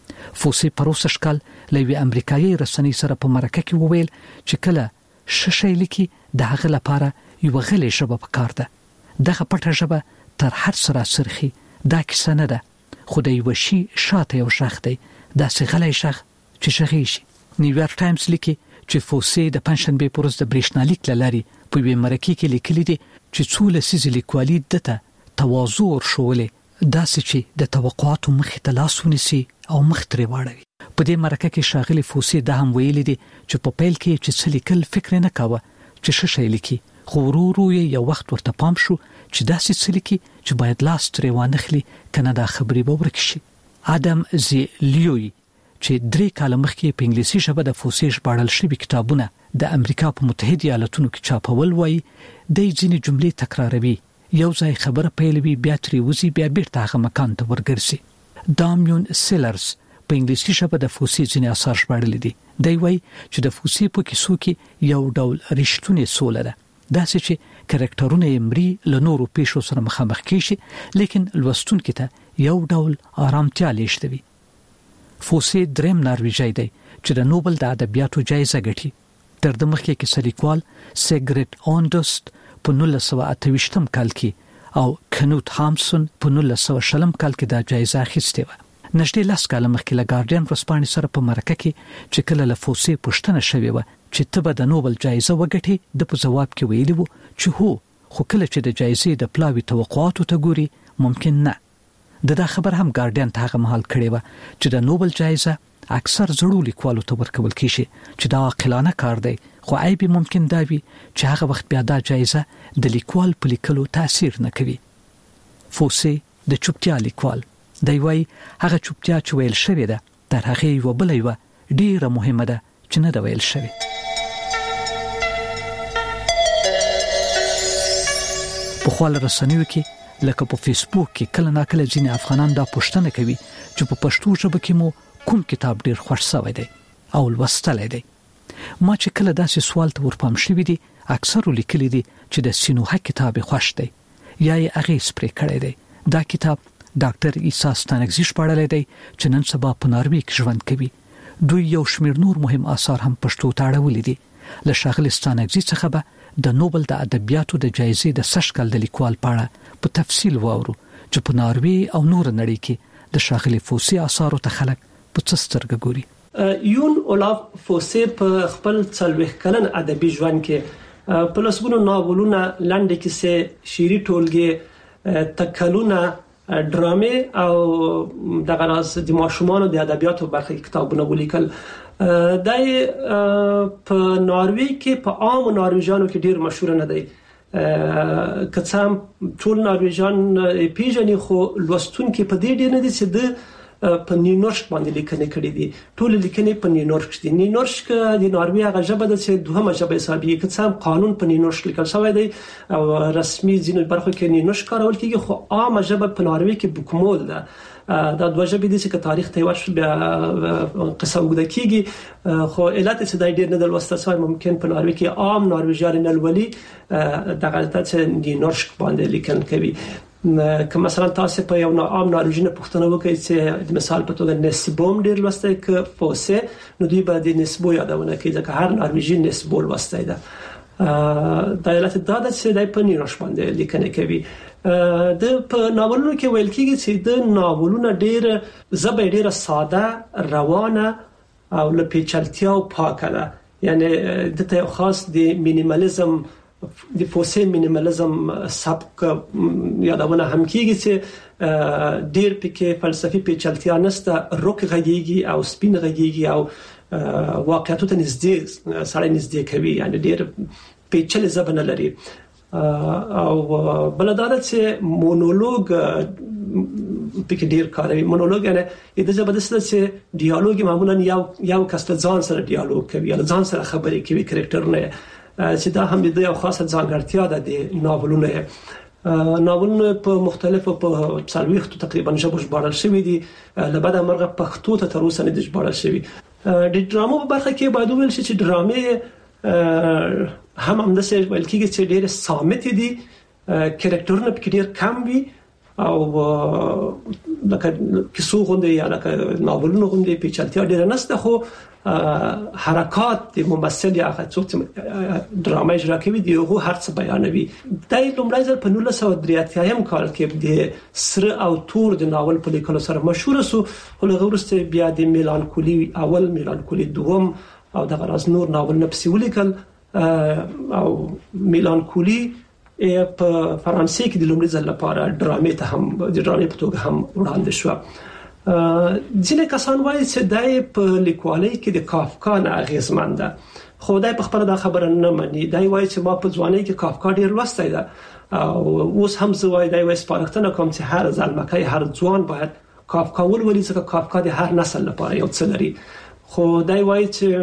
فوسي پروسش کال لوي امریکایي رسنۍ سره په مرکه کې وویل چې کله ششې لیکي د هغه لپاره یو غلې شبه پکار ده. دغه پټه ژبه تر هر سره سرخي دا کیسه نه ده، خو د یو شی شاته یو شخ دی، دا سه غلې شخ چې شغی شي. نیویارک ټایمز لیکي چې فوسي د پنځشنبه پروز د برېښنالیک لاري په وی مرکه کې لیکلي دي چې څو لسیز لیکوالي دته تواضع ورشولې داسې چې د توقعاتو مخې ته لاس ونیسي او مخ ترې واړوي. په دې مرکه کې شاغلي فوسي دا هم ویلي دي چې په پیل کې چې څه لیکل فکر نه کاوه چې څه شی لیکي، خو ورو ورو یو وخت ورته پام شو چې داسې څه لیکي چې باید لاس ترې وانخلي کنه دا خبرې به ورکشي. ادم زی لیوی چې درې کاله مخکې په انګلیسي ژبه د فوسي ژباړل شوي کتابونه د امریکا په متحده ایالاتونو کې چاپول وایي د ځینې جملې تکراروي، یو ځای خبره پیلوي بیا ترې وځي بیا بیرته هغه مکان ته ورګرځي. دامیون سیلرز په انګلیسي ژبه د فوسي ځینې اثار ژباړلي دي. دی وایي چې د فوسي په کیسو کې یو ډول رښتونی سوله ده، داسې چې کرکټرونه یې مري له نورو پیښو سره مخامخ کیږي، لیکن لوستونکو ته یو ډول آرامتیا لېږدوي. فوسي دریم نارویجی دی چې د نوبل د ادبیاتو جایزه ګټي. تر د مخکې کې سلیکوال سیګریټ آندوست په نولس سوه اته ویشتم کال کې او کنوت هامسون په نولس سوه شلم کال کې دا جایزه اخیستې و. نږدې لس کاله مخکې له ګارډین ورځپاڼې سره په مرکه کې چې کله له فوسي پوښتنه شوې وه چې ته به د نوبل جایزه وګټې، د په جواب کې ویلي وو چې هو، خو کله چې د جایزې د پلاوي توقعاتو ته ګوري ممکن نه. د دا خبر هم ګارډین ته هغه مهال کړی و چې د نوبل جایزه اکثر زړو لیکوالو ته ورکول کیږي چې دا عاقلانه کار دی، خو عیب ممکن دا وي چې هغه وخت بیا دا جایزه د لیکوال په لیکلو تاثیر نه کوي. فوسي د چوپتیا لیکوال دی وایي هغه چوپتیا چې ویل شوې ده تر هغه یو بل یو ډیره مهمه ده چې نه ده ویل شوې. په خپل رسنیو کې لکه په فیسبوک کې کله ناکله ځینې افغانان دا پوښتنه کوي چې په پښتو ژبه کې مو کوم کتاب ډیر خوښ شوی دی او لوستلی دی. ما چې کله داسې سوال ته ورپام شوی دی اکثر لیکلي دي چې د سینوهه کتاب خوښ دی یا یې اغیز پرې کړی دی. دا کتاب ډاکټر عیسی ستانکزي ژباړلی دی چې نن سبا په ناروې کې ژوند کوي. دوی یو شمېر نور مهم آثار هم پښتو ته اړولي دي. له ښاغلي ستانکزي څخه به د نوبل د ادبیاتو د جایزې د سږ کال د لیکوال په اړه په تفصیل واورو چې په ناروې او نور نړۍ کې د ښاغلي فوسي آثارو ته خلک په څه سترګه ګوري. یون اولاف فوسي په خپل څلوېښت کلن ادبي ژوند کې په لسګونو ناولونه، لنډې کیسې، شعري ټولګې، تکلونه، ډرامې او دغه راز د ماشومانو د ادبیاتو برخه کتابونه ولیکل. دای په ناروې کې په عام ناروېژانو کې ډیر مشهور نه دی. که څه هم ټول ناروېژان پیژني، خو لوستونکي په دې ډیر نه دي چې د په نیونورسک باندې لیکنې کړې دي. ټول لیکنې په نیونورسک دي. نیونورسک د ناروې هغه ژبه ده چې دوهمه ژبه حسابي، که څه هم قانون په نیونورسک لیکل شوی دی او رسمي ځینو برخو کې نیونورسک کارول کیږي، خو عامه ژبه په ناروې کې بوکمول ده. دا دوه ژبې دي چې تاریخ ته ورشي بیا قصه وګړه کیږي، خو علت چې دا ډیر نه د لوستل شوی ممکن په ناروې کې عام ناروېژان نه لولي دغه چې نیونورسک باندې لیکل کوي. که مثلا تاسو په یو عام ناروېژن پوښتنه وکړئ چې د مثال په توګه نسبوم ډیر لوستای ک فوسي، نو دوی به د نسبو یادونه کوي ځکه هر ناروېژن نسبو لوستای ده. دا علت دا ده چې دای په نیونورسک باندې لیکنه کوي. د په ناولونو کې ویل کېږي چې د ناولونو ډیر زبې ډیر ساده، روانه او لپیچلتیا او پاکه ده. یعنی د ته خاص د مینیمالیزم د فوسي مینیمالیزم سبک یادونه هم کېږي چې ډیر پکې فلسفي پیچلتیا نشته، روک غږیږي او سپین غږیږي او واقعیت ته نږدې سره نږدې کوي، یعنی ډیر پیچلې ژبه نه لري. او بلدار چې مونولوګ پکې ډیر کاروي. مونولوګ یعنی د ژبه د څه چې ډیالوګ معمولا یو یو کس ته ځان سره ډیالوګ کوي یا ځان سره خبرې کوي کرکټرونه، چې دا هم د یو خاصه ځانګړتیا ده د ناولونو. ناولونه په مختلفو په څلوېښتو تقریبا ژبو ژباړل شوي دي، لبدا مرغه پښتو ته تر اوسه نه دي ژباړل شوي. د ډرامو په برخه کې باید ویل شي چې ډرامې هم هم د څه ویل کېږي چې ډېر صامت دي، کرکټرونه پکې ډېر کم وي او لکه کیسو غونډې یا لکه ناولونو غونډې پیچلتیا ډېر نشته، خو حرکات د ممثل یا څوک ډرامه اجرا کوي دی هغه هرڅه بیانوي. د لومړی ځل په نولس سوه درې اتیا کال کې د سره او تور د ناول په لیکلو سره مشهور شو، خو له وروسته بیا د میلانکولي اول، میلانکولي دوم او د غراز نور ناول نه پسې ولیکل. او میلانکولي په فرانسې کې د لومړي ځل لپاره ډرامې ته هم د ډرامې په توګه هم وړاندې شو. ځینې کسان وایي چې دای په لیکوالۍ کې د کافکا نه اغیزمن ده، خو دای په خپل دا خبره نه مني. دای وایي چې ما په ځوانۍ کې کافکا ډیر لوستی ده او اوس هم زه وایي دای وایي سپارښتنه کوم چې هر ځلمکی هر ځوان باید کافکا ولولي، ځکه کافکا د هر نسل لپاره یو څه لري. خو دای وایي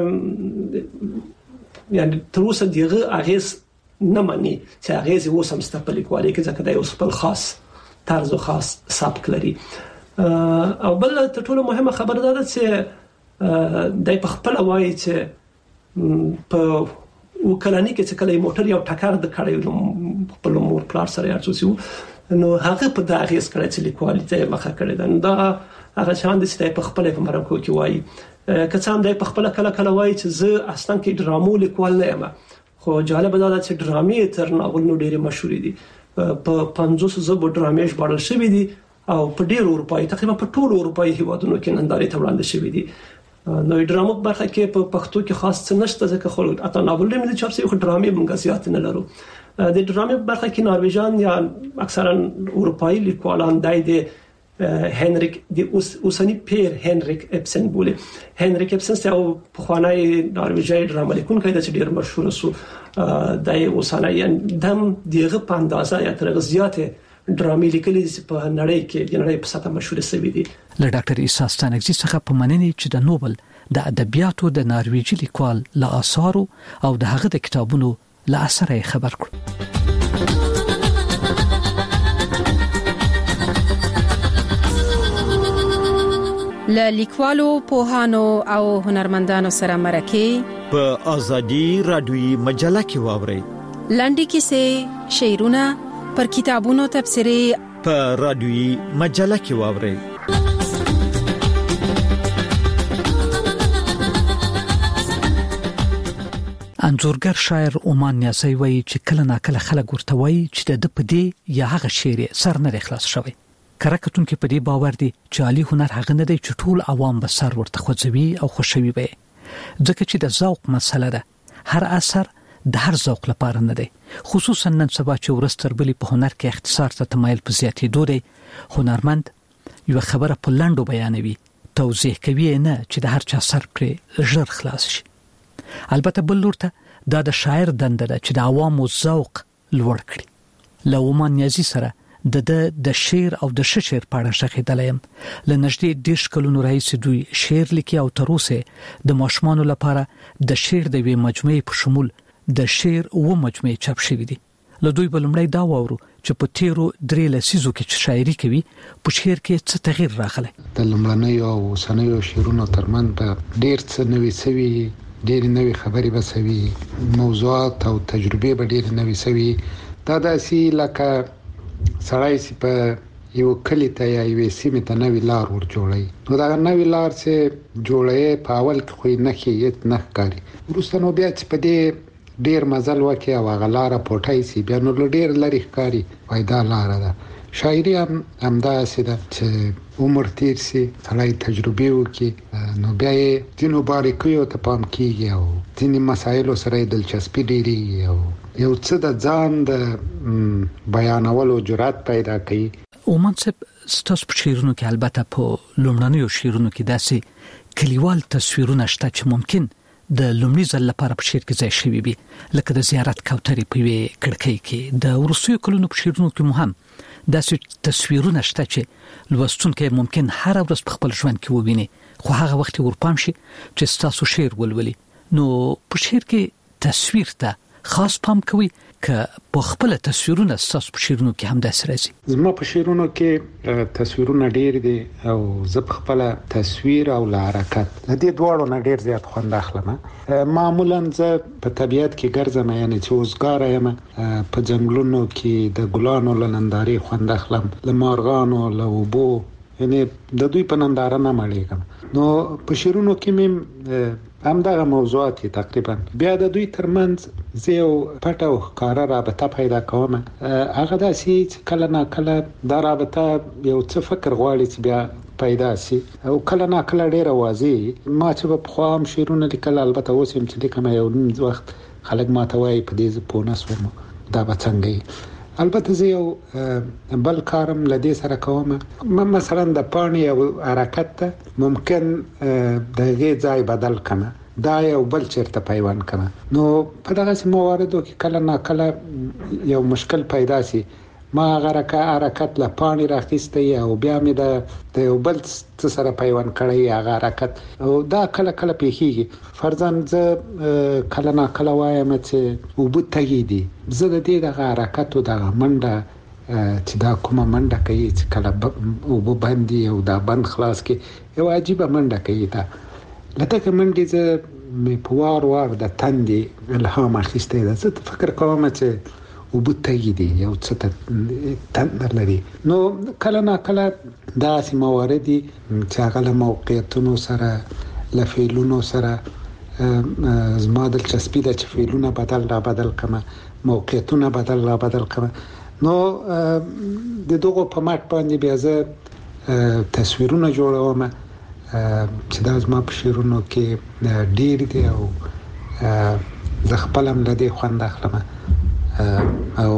چې یعنی تر اوسه دغه اغیز نه مني چې اغیز اوس هم ست په لیکوالۍ کې، ځکه دای اوس خپل خاص طرز او خاص سبک لري. او بل تر ټولو مهمه خبره ده چې دای په خپل وایي چې په وکلانی کې چې کله موټر یو ټکر د کړی خپل مور پلار سره ارزوسیو، نو هغه په دغه هیڅ کړی چې لیکوالي ته مخه کړی ده. دا هغه شان دي چې په خپل په مرکو کې وایي که څه هم دای په خپل کله کله وایي چې زه اصلا کې ډرامو لیکوال نه یم، خو جالب ده چې ډرامې تر ناول نو ډېر مشهور دي. په پنځوس زبو ډرامې ژباړل شوې دي او په ډېر اروپایي تقریبا په ټولو اروپایي هیوادونو کې نندارې ته وړاندې شوې دي. نو ډرامو برخه کې په پښتو کې خاص څه نشته، ځکه خو اته ناول مې چاپ شوی، خو ډرامې موږ زیات نه لرو. د ډرامې برخه کې نارویجان یا اکثرا اروپایي لیکوالان دای د هنریک د اوسنی پیر هنریک اپسن بوله. هنریک اپسن یو پخوانی نارویجی ډرامه لیکونکی دی چې ډېر مشهور شو. دای اوسنی دم دغه په اندازه یا تر زیاته ډرامې لیکلي په نړۍ کې د نړۍ په سطح مشهور شوي دي. له ډاکټر عیسی ستانکزي څخه په مننې چې د نوبل د ادبیاتو د نارویجي لیکوال له آثارو او د هغه د کتابونو له اثره خبر کړو. له لیکوالو، پوهانو او هنرمندانو سره مرکه په ازادي رادیوي مجله کې واورئ. لنډې کیسې، شعرونه، پر کتابونو تبصرې په رادیوي مجله کې واورئ. انځورګر شاعر عمان نیاسي وایي چې کله ناکله خلک ورته وایي چې د پدې یا هغه شعر سر نه خلاص شوی. کرکټون کې پدې باور دي چې عالی هنر هغه نه دی چې ټول عوام به سر ورته خوځوي او خوشوي وي، ځکه چې د ذوق مسله ده. هر اثر د هر ذوق لپاره نه دی، خصوصا نن سبا چې ورستر بلی په هنر کې اختصار ته تمایل په زیاتېدو دی. هنرمند یو خبره په لنډو بیانوي، توضیح کوي نه چې د هر چا سر پر ژر خلاص شي. البته بل لورته دا د شاعر دنده ده چې د عوامو ذوق لوړ کړي. له عمان نیازي سره د د شعر او د شعر په اړه شخېدلم. له نږدې دیش کلونو راهیسې دوی شعر لیکي او تر اوسه د ماشومانو لپاره د شعر د وی مجموعې په شمول د شعر او مجموعې چاپ شوې دي. له دوی بلمړی دا وورو چې په تیرو درې لسیزو کې چې شاعري کوي په شعر کې څه تغییر راغلی. د لمړنۍ او سنوي شعرونو ترمنځ ډېر څه نوي سوي، ډېر نوي خبرې بسوي، موضوعات او تجربې به ډېر نوي سوي. دا داسې لکه سړی چې په یو کلی ته یا یو سیمه ته نوې لار ور جوړي، نو دا نوې لار چې جوړي په اول کې خو نه کېږي نه ښکاري، وروسته نو بیا چې په دې ډیر مزل وکي او غلاره پټای سي بیا نو ډیر لري ښکاری وای دا لار ده. شاعري هم همدا سیده چې عمر تیر سي سړی تجربه وکي، نو بیا یې دینو باریکیو ته پام کیږي او ځینې مسایلو سره دلچسپي ډیری او یو څه د ځان د بیانولو جرأت پیدا کوي. عموما ستاسو په شعرونو کې البته په لومړنیو شعرونو کې داسې کلیوال تصویرونه شته چې ممکن د لومړي ځل لپاره په شعر کې ځای شوی وي، لکه د زیارت کوترې په وی کړکۍ کې. د ورسوي کلونو په شعرونو کې مهم داسې تصویرونه شته چې لوستونکي ممکن هر ورځ په خپل ژوند کې وویني، خو هغه وخت ورپام شي چې تاسو شعر ولولي. نو په شعر کې تصویر ته خاص پام کوي که په خپل تصویرونه تاسو په شعرونو کې هم داسې راځي؟ زما په شعرونو کې تصویرونه ډېر دي او زه په خپل تصویر او حرکت د دې دواړو نه ډېر زیات خوند اخلم. معمولا زه په طبیعت کې ګرځم، یعنی چې اوسګار یم، په ځنګلونو کې د ګلانو له نندارې خوند اخلم، له مارغانو له اوبو یعنی د دوی په ننداره نه مړېږم. نو په شعرونو کې مې همدغه موضوعات تقریبا بیا د دوی ترمنځ زیو پټه او ښکارا رابطه پیدا کوم. هغه داسې چې کله نه کله دا رابطه یو څه فکر غواړي چې بیا پیدا سي او کله نه کله ډیره واضح. ما چې په خو هم شعرونه لیکل، البته اوس هم چې لیکم یو وخت خلک ما ته وایي په دې په نسوم دا به څنګه. البته زه یو بل کارم لدې سره کوم، مثلا د پانی او حرکت ته ممکن د غي ځای بدل کړم، دا یو بل چیرته پیوند کړم. نو په دغه مواردو کې کله نه کله یو مشکل پیدا سي، ما هغه حرکت له پانی راخسته او بیا مې د یو بل څه سره پیوند کړی هغه حرکت، او دا کله کله پیښیږي. فرضاً زه کله نه کله وایم چې وبتګی دي، زه د دې د حرکت او د منډه چې دا کومه منډه کوي چې کله وب باندې او دا بند خلاص کې یو عجیب منډه کوي. دا لته منډه زه مې پوار وار د تندې الهام اخیسته ده. زه فکر کوم چې وبتګی دي یو څه تندر لري. نو کله نه کله دا سي مواردي چې هغه موقعیتونو سره لفعلونو سره زما د چسپی د چفیلونه بدل را بدل کما، موقعیتونه بدل را بدل کما. نو د دغه په مات باندې بیا زه تصویرونه جوړوم چې دا زما په شعرونو کې ډیر دي او زه خپل هم لدی خوند اخلم او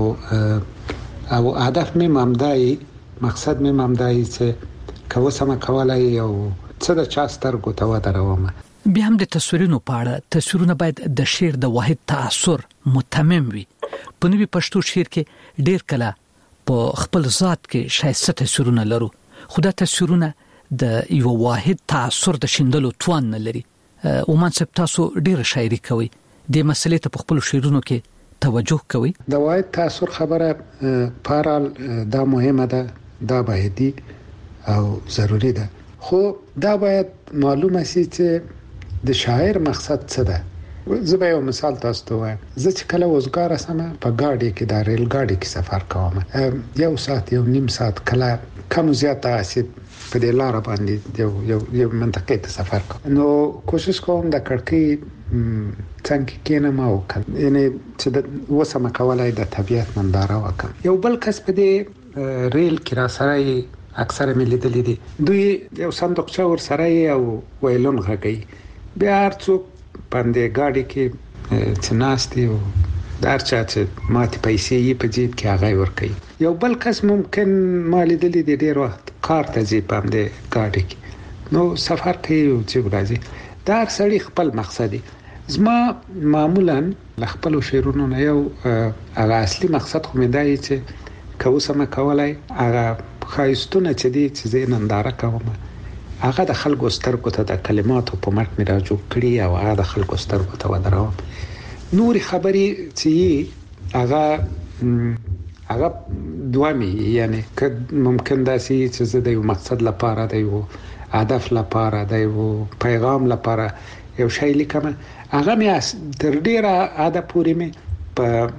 او هدف مې ممدای مقصد مې ممدای چې کوسمه کولای او څه د چا سترګو ته ودروم. بیا هم د تصویرونو په اړه، تصویرونه باید د شعر د واحد تاثر متمم وي. په نوي پښتو شعر کې ډیر کله په خپل ذات کې شایسته تصویرونه لرو، خو دا تصویرونه د یو واحد تاثر د شیندلو توان نه لري. او منصب تاسو ډیر شاعري کوي، د مسلې ته په خپل شعرونو کې توجه کوي. د واحد تاثر خبره پارال دا مهمه ده، دا باید او ضروری ده، خو دا باید معلومه شي چې د شاعر مقصد څه ده. زه به یو مثال تاسو ته وایم. زه چې کله وزګار سم په گاډي کې د ریل گاډي کې سفر کوم، یو ساعت یو نیم ساعت کله کم زیات اسید په دې لار باندې یو یو یو منطقه ته سفر کوم. نو کوشش کوم د کړکۍ څنګه کینم او یعنی چې د وسمه کولای د طبيعت ننداره وکم. یو بل کس په دې ریل کې را سره اکثر ملي دلی دي، دوی یو صندوقچه ور سره او ویلون غږی، بیا ارڅو باندې گاډي کې چناستي او دارچا چې ماته پیسې یې په جیب کې هغه ور کوي. یو بل کس ممکن مال دلی دي ډیر وخت کار ته ځي باندې گاډي کې، نو سفر کوي او چې راځي. دا سړی خپل مقصد دی. زما معمولا خپل شعرونو نه یو هغه اصلي مقصد خو مې دی چې کوسمه کولای هغه خایستونه چې دي چې زه ننداره کوم، هغه د خلکو سترګو ته د کلماتو په مټ مې راجو کړی او هغه د خلکو سترګو ته ودروم. نور خبري چې هغه هغه دوامي، یعنی که ممکن داسي چې زه د یو مقصد لپاره د یو هدف لپاره د یو پیغام لپاره یو شی لیکم، هغه مې تر ډیره اده پورې مې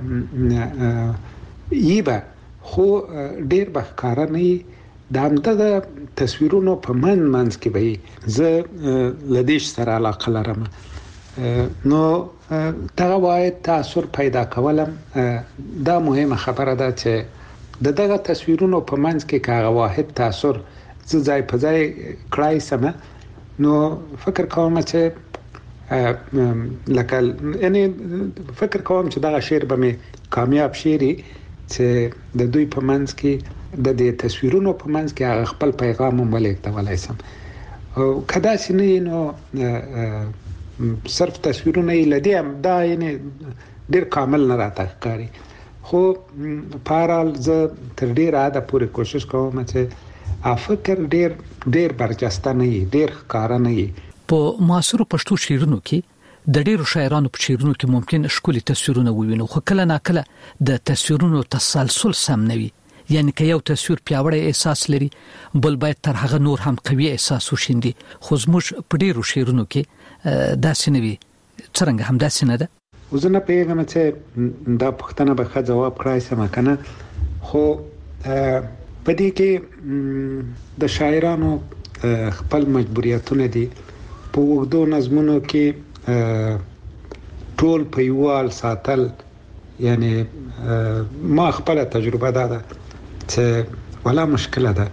په ایبه خو ډیر بخکاره نه. د همدغه تصویرونو په من منځ کې به زه لدیش سره علاقه لرم. نو دغه واحد تاثر پیدا کولم دا مهمه خبره ده چې د دغه تصویرونو په منځ کې هغه واحد تاثر زه ځای په ځای کړای سم. نو فکر کوم چې لکه یعنی فکر کوم چې دغه شعر به مې کامیاب شعري چې د دوی په منځ کې د دې تصویرونو په منځ کې هغه خپل پیغام هم ولېږدولای سم. او کدا سینې نو صرف تصویرونه یې لدی هم دا یعنی ډیر کامل نه راته ښکاري، خو پارال زه تر ډیره حده پورې کوشش کوم چې افکر ډیر ډیر برجسته نه وي، ډیر ښکاره نه وي. په معاصرو پښتو شعرونو کې د ډیرو شاعرانو په شعرونو کې ممکن ښکلي تصویرونه ووینو، خو کله ناکله د تصویرونو تسلسل سم نه وي. یعنی که یو تصویر پیاوړی احساس لري، بل باید تر هغه نور هم قوي احساس وشيندي. خو زموږ په ډیرو شعرونو کې داسې نه وي. څنګه هم داسې نه ده؟ زه نه پیغام چې دا پښتنه به ښه جواب کړای سم کنه، خو په دې کې د شاعرانو خپل مجبوریتونه دي. په وګړو نظمونو کې ټول په یوال ساتل، یعنی ما خپل تجربه ده چې ولا مشکله ده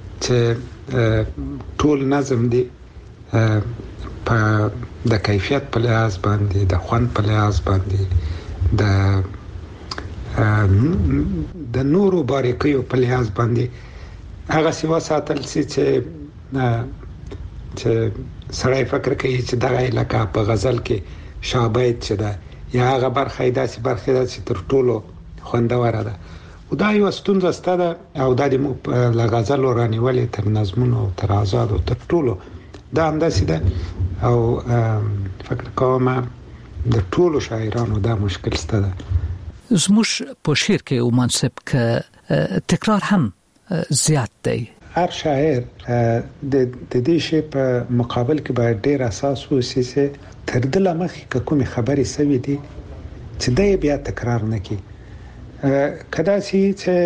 چې ټول نظم دي په د کیفیت په لحاظ باندې، د خوند په لحاظ باندې، د د نورو باریکیو په لحاظ باندې هغه سیوا ساتل چې چې سړی فکر کوي چې دغه علاقه په غزل کې شابهت چې ده یا هغه برخه داسې برخه ده چې تر ټولو خوندوره ده. او دا یو ستونزه ستاره او د دې له غزل رانیولې تر نظمونو تر آزاد او تر ټولو دا همداسې ده. او فکر کوم د ټولو شاعرانو دا مشکل ستاره. زموږ په شعر کې او منصب ک تکرار هم زیات دی. هر شاعر د دې شی په مقابل کې باید ډیر اساس وسی چې تر دله مخکې کومې خبرې سوي دي چې دا بیا تکرار نه کی. کدا سي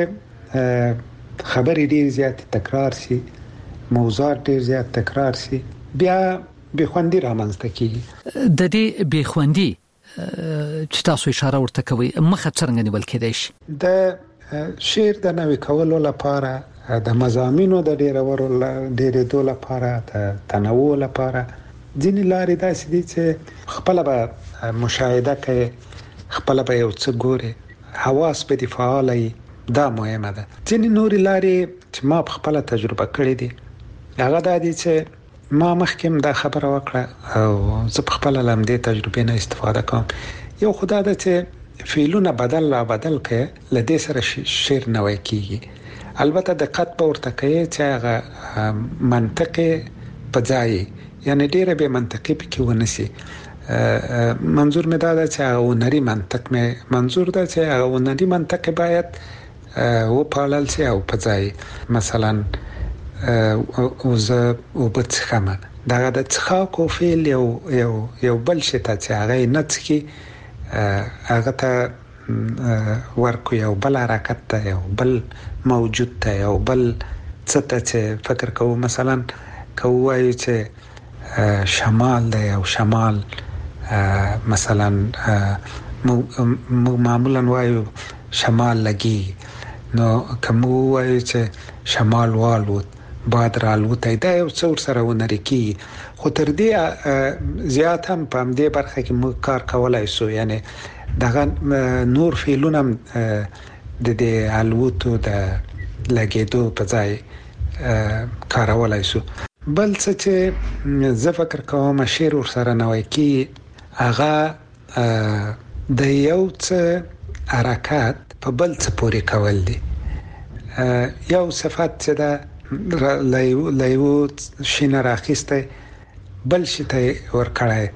چې خبرې ډیر زیات تکرار سي، موضوعات ډیر زیات تکرار سي، بیا به خوندې رامنځته کیږي. د دې به خوندې چې تاسو اشاره ورته کوي مخه څنګه نیول کېدای شي؟ د شعر د نوې کولو لپاره، د مضامینو د ډیرولو ډیرېدو لپاره، د تنوع لپاره ځینې لارې داسې دي چې خپل به مشاهده کوي، خپل به یو څه ګوري، حواس به دي فعالي. دا مهمه ده. ځینې نورې لارې چې ما په خپل تجربه کړې دي هغه دا دي چې ما مخکې دا خبره وکړه او زه په خپل لمدې تجربه نه استفاده کوم. یو خدای ده چې فعلونه بدل لا بدل کړي لدې سره شعر نوې کیږي. البته دقت به ورته کوي چې هغه منطقي په ځای، یعنی ډیره به منطقي پکې ونسی. منظور مې دا ده چې هغه نری منطق مې منظور ده چې هغه نری منطق باید و پالل سي او په ځای. مثلا او زه او بڅخمه دا د څخه کو فعل یو یو یو بل شي ته چې هغه نه څخي هغه ته ورکو یو بل حرکت ته یو بل موجود ته یو بل څه ته چې فکر کوو. مثلا کوو چې شمال دی او شمال مثلا معمولا وایو شمال لګي، نو کوم وایو چې شمال والو باد رالوته دا یو څور سره ونري کی. خو تر دې زیات هم په دې برخه کې مو کار کولای سو، یعنی دغه نور فعلونه د دې الوتو د لګېدو په ځای کارولای سو. بل څه چې زه فکر کوم شعر ور سره نوې کی هغه د یو څه حرکت په بل څه پورې کول دي. یو صفات چې دا لایو شینه راخسته بل شته ور کړای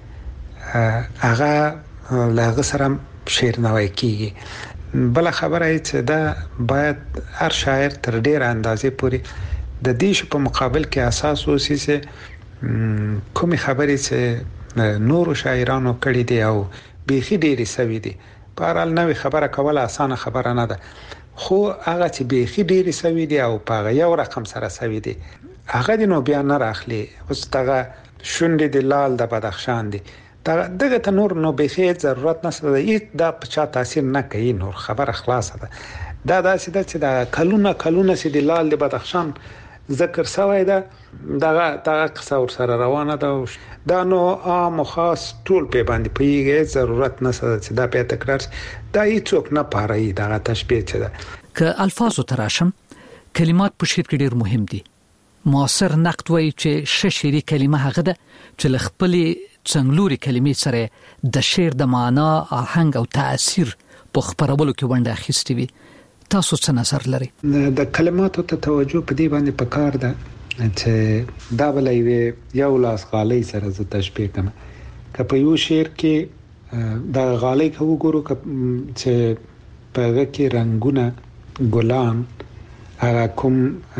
هغه لاغه سره شعر نوې کیږي. بل خبره چې دا باید هر شاعر تر ډیر اندازې پورې د دې په مقابل کې اساس اوسي چې کومې خبرې چې نور شاعرانو کړي دي او بيخي ډېرې سوي دي. په هر حال نوې خبره کول اسانه خبره نه ده، خو هغه چې بيخي ډېرې سوي دي او په یو رقم سره سوي دي هغه د نو بیا نه راخلي. اوس دغه شونډې د لال د بدخشان دي، دغه ته نور نو بيخي ضرورت نشته، هیڅ دا په چا تاثیر نه کوي، نور خبره خلاصه ده. دا داسې ده چې دا کلونه کلونه چې د لال د بدخشان ذکر سوی ده، دغه دغه قصه ور سره روانه ده. دا نو عام خاص ټول په باندې پیږي، ضرورت نشته چې دا په تکرار دا هیڅوک نه پاره دغه تشبیه چي ده. ک الفاظو تراشم کلمات په شعر کې ډیر مهم دي. معاصر نقد وایي چې ش شعري کلمه هغه ده چې خپل څنګلوري کلمې سره د شعر د معنا، آهنګ او تاثیر په خبرولو کې ونډه اخیستې وي. تاسو څه نظر لرئ؟ د کلماتو ته توجه په دې باندې پکار ده چې دا ولې یو لاس غالۍ سره ز تشبیه کوم. که په یو شعر کې دا غالۍ کو ګورو چې په هغه کې رنگونه، ګلان، هغه کوم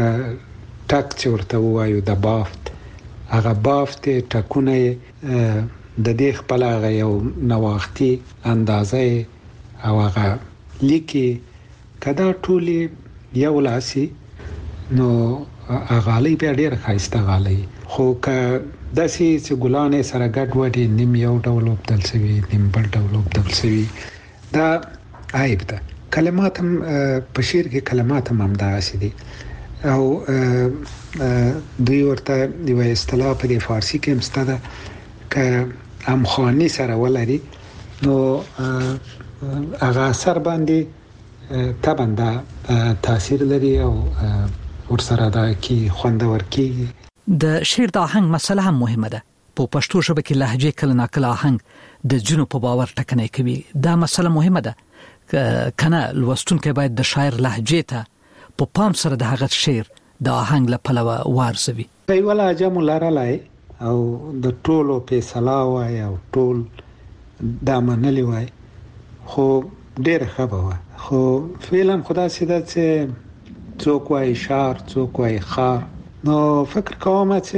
ټاک چې ورته وایو د بافت، هغه بافت ټاکونه د دې خپل هغه یو نواختي اندازې او هغه لیکي کدا ټولي یو لاسي نو غالي په ډیر خاصه غالي خو که داسې چې ګلانې سره ګډ وډي نیم یو ډول وبدل شوی نیم بل ډول وبدل شوی دا عیب ده. کلمات هم په شعر کې کلمات هم همداسې دي او دوی ورته د اصطلاح په فارسی کې مستده که امخوانی سره ولري نو هغه اثر باندې طبعا دا تاثیر لري او ورسره دا کی خوندور کیږي. د شعر د آهنګ مسله هم مهمه ده. په پښتو ژبه کې لهجه کله ناکله آهنګ د جنو په باور ټکنۍ کوي. دا مسله مهمه ده کنه لوستونکو باید د شاعر لهجه ته په پام سره د هغه شعر د آهنګ له پلوه وارزوي. په ولا جام لارلای او د ټولو په سلاوای او ټول د منلې وای خو ډېر خبره خو فعلا خدا سیده چې څوک وای شعر څوک وای خار نو فکر کوم چې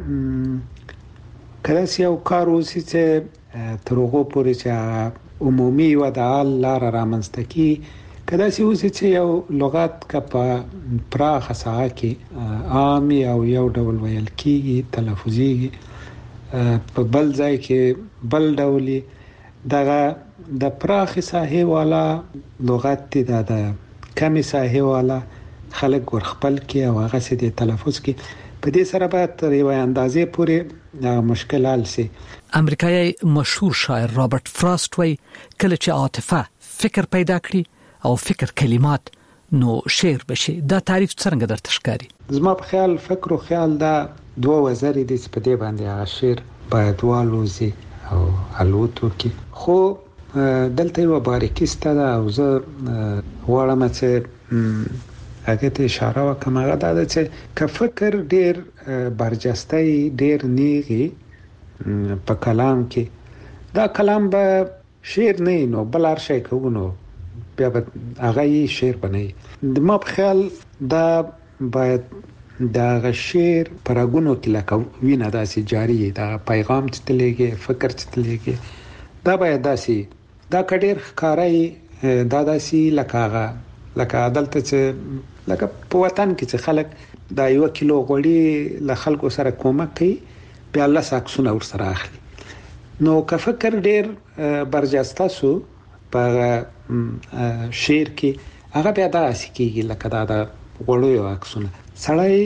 کله چې یو کار وسی چې ترغو پورې چې عمومي ودعال لار رامنځته کی کله چې وسی چې یو لغت کپا پراخه ساحه کې عامي او یو ډول ویل کیږي تلفظي په بل ځای کې بل ډولي دغه د پراخه ساحه والا لغت دی د کمی ساحه والا خلک ور خپل کې او هغه سي د تلفظ کې په دې سره به تر یو اندازې پورې مشکل حل شي. امریکایي مشهور شاعر رابرټ فراست وای کله چې عاطفه فکر پیدا کړي او فکر کلمات نو شعر بشي. دا تعریف څنګه درته ښکاري؟ زما په خیال فکر او خیال دا دوه وزري دي چې په دې باندې هغه شعر باید والوزي او الوتو کې خو دلته یو باریکی ستاره او زه غواړم چې هغه ته اشاره وکم. هغه دا چې ک فکر ډیر برجستای ډیر نیغي په کلام کې دا کلام به شعر نه نو بل هر شي کوونو بیا به هغه یې شعر بنئ. د ما په خیال دا باید دا شعر پرګونو کې لکه وینه داسې جاری دا پیغام چتلېږي فکر چتلېږي دا باید داسې دا کډیر ښکارای دا داسې لکه لکه عدالت چې لکه په وطن کې چې خلک دا یو کیلو غوړي له خلکو سره کومک کوي په الله ساکسونه ور سره اخلي نو که فکر ډیر برجسته سو په شعر کې هغه بیا دا سکیږي لکه دا د غوړو یو عکسونه سړی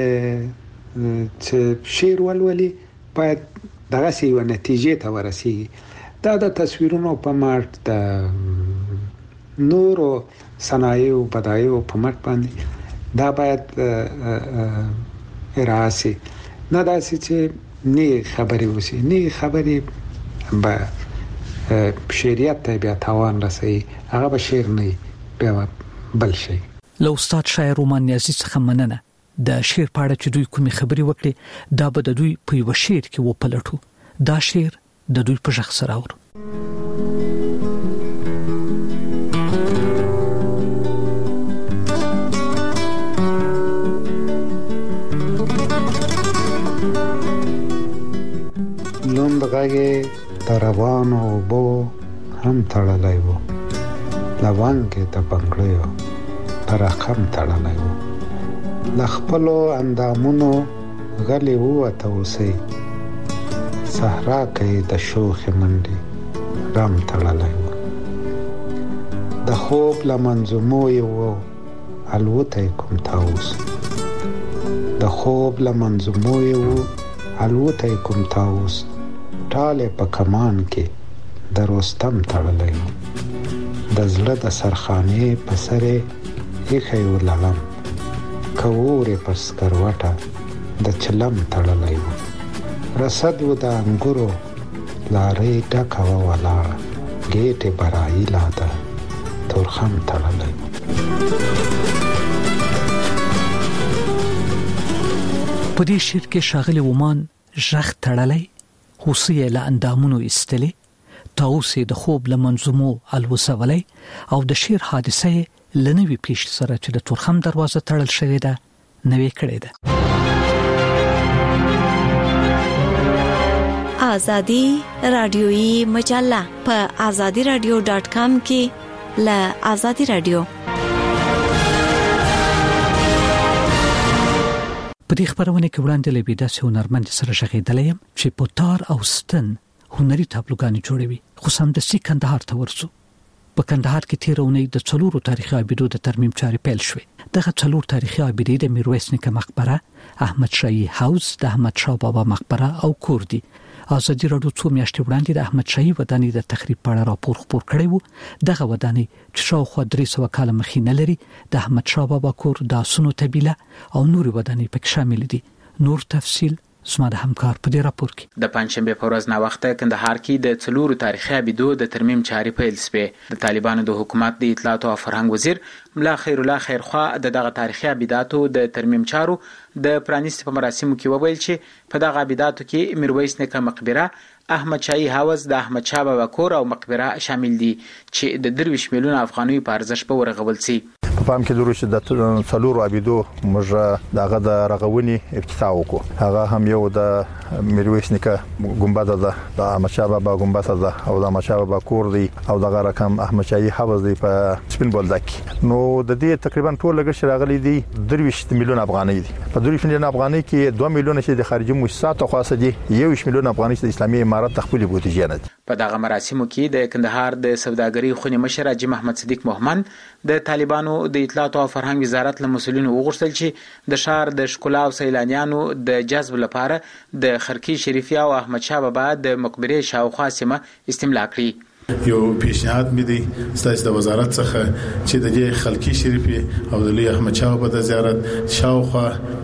چې شعر ولولي باید دغه سی و نتیجې ته ورسیږي. دا د تصویرونو په مارت د نورو صنایع بدایع په مټ باندې دا باید اراسي نه داسې چې نه خبري وسی نه خبري به شریعت ته بیا تاوان رسي هغه به شعر نه بیا بل شي. لو استاد شاعر رومان نیازی څخه مننه د شعر په اړه چې دوی کومي خبري وکړي دا به د دوی په یو شعر کې و پلټو. دا شعر د دوی په ژغ سره اورو. لوندغه تروانو بو هم تړلای وو لوانګه ته بنگړیو پر خم تړلای وو لخپلو اندامونو غلي وو توسي صحرا کې د شوخ منډي رام تړلای وو د خوب لمنظمو یو الوته کوم تاوس د خوب لمنظمو یو الوته کوم تاوس ټاله په کمان کې د رستم تړلای وو د زړه د سرخانه په سره یې خیو لغم کوورې پس کروټه د چلم تړلای وو رسد و د انګورو لارې ډکه ولا ګېټه برای لاده تورخم تړلای وو. په دې شعر کې ښاغلي ومان ژغ تړلای هوسیه له اندامونو استلې تاوسې د خوب له منظومو الوسولای او د شعر حادثه لنوي پیش سره چې د تورخم دروازه تړل شوې ده نوې کړې ده. آزادی رادیویی مجله په آزادی رادیو ډاټ کام کې له آزادی رادیو په دې خبرونه کې وړاندې لبیدا سه هنرمند سره شغیدلې چې په تار او ستن هنري تابلوګانې جوړوي. خو سم د سې کندهار ته ورسو. په کندهار کې تیرونې د څلورو تاریخي ابیدو د ترمیم چارې پیل شوې. دغه څلور تاریخي ابیدې د میرویس نیکه مقبره، احمد شاهي هاوس، د احمد شاه بابا مقبره او کور دي. ازادي راډیو څو میاشتې وړاندې د احمد شاهي ودانۍ د تخریب په اړه راپور خپور کړی و. دغه ودانۍ چې شاوخوا درې سوه کاله مخې نه لري، د احمد شاه بابا کور، د آسونو طبیله او نورې ودانۍ پکې شامل دي. نور تفصیل زما د همکار په دې راپور کې. د پنځشنبه په ورځ نا وخته کندهار کې د څلورو تاریخي ابیدو د ترمیم چارې پیل شوې. د طالبانو د حکومت د اطلاعات او فرهنګ وزیر ملا خیر الله خیرخوا د دغه تاریخي ابیداتو د ترمیم چارو د پرانیست په مراسمو کې وویل چې په دغه ابیداتو کې میرویس نیکه مقبره، احمد شاهي هاوس، د احمد شاه بابا کور او مقبره شامل دي چې د درویش میلیون افغانیو په ارزښت به ورغول شي. په پام کې درو چې د څلورو ابیدو موږ دغه د رغونی افتتاح وکړو. هغه هم یو د میرویس نیکه ګمبد ده، د احمد شاه بابا ګمبد ده او د احمد شاه بابا کور دی او دغه رقم احمد شاهي هاوس دی په سپین بولدک. نو د دې تقریبا ټول لګښت راغلي دي درویش میلیون افغانۍ دي. په درویش میلیون افغانۍ کې دوه میلیون چې د خارجي مؤسساتو خاصه دي، یو میلیون افغانۍ د اسلامي امارت تخپل بودیجه نه دي. په دغه مراسمو کې د کندهار د سوداګرۍ خونې مشر حاجي محمد صدیق محمد د طالبانو د اطلاعات او فرهنګ وزارت له مسؤلینو وغوښتل چې د شهر د ښکلا او سیلانیانو د جذب لپاره د خرقي شریفه او احمد شاه بابا د مقبره شاوخوا سیمه استملاء کړي. یو پیشنهاد مې دی ستاسو د وزارت څخه چې د دې خلقي شریفه او د لوی احمد شاه بابا د زیارت شاوخوا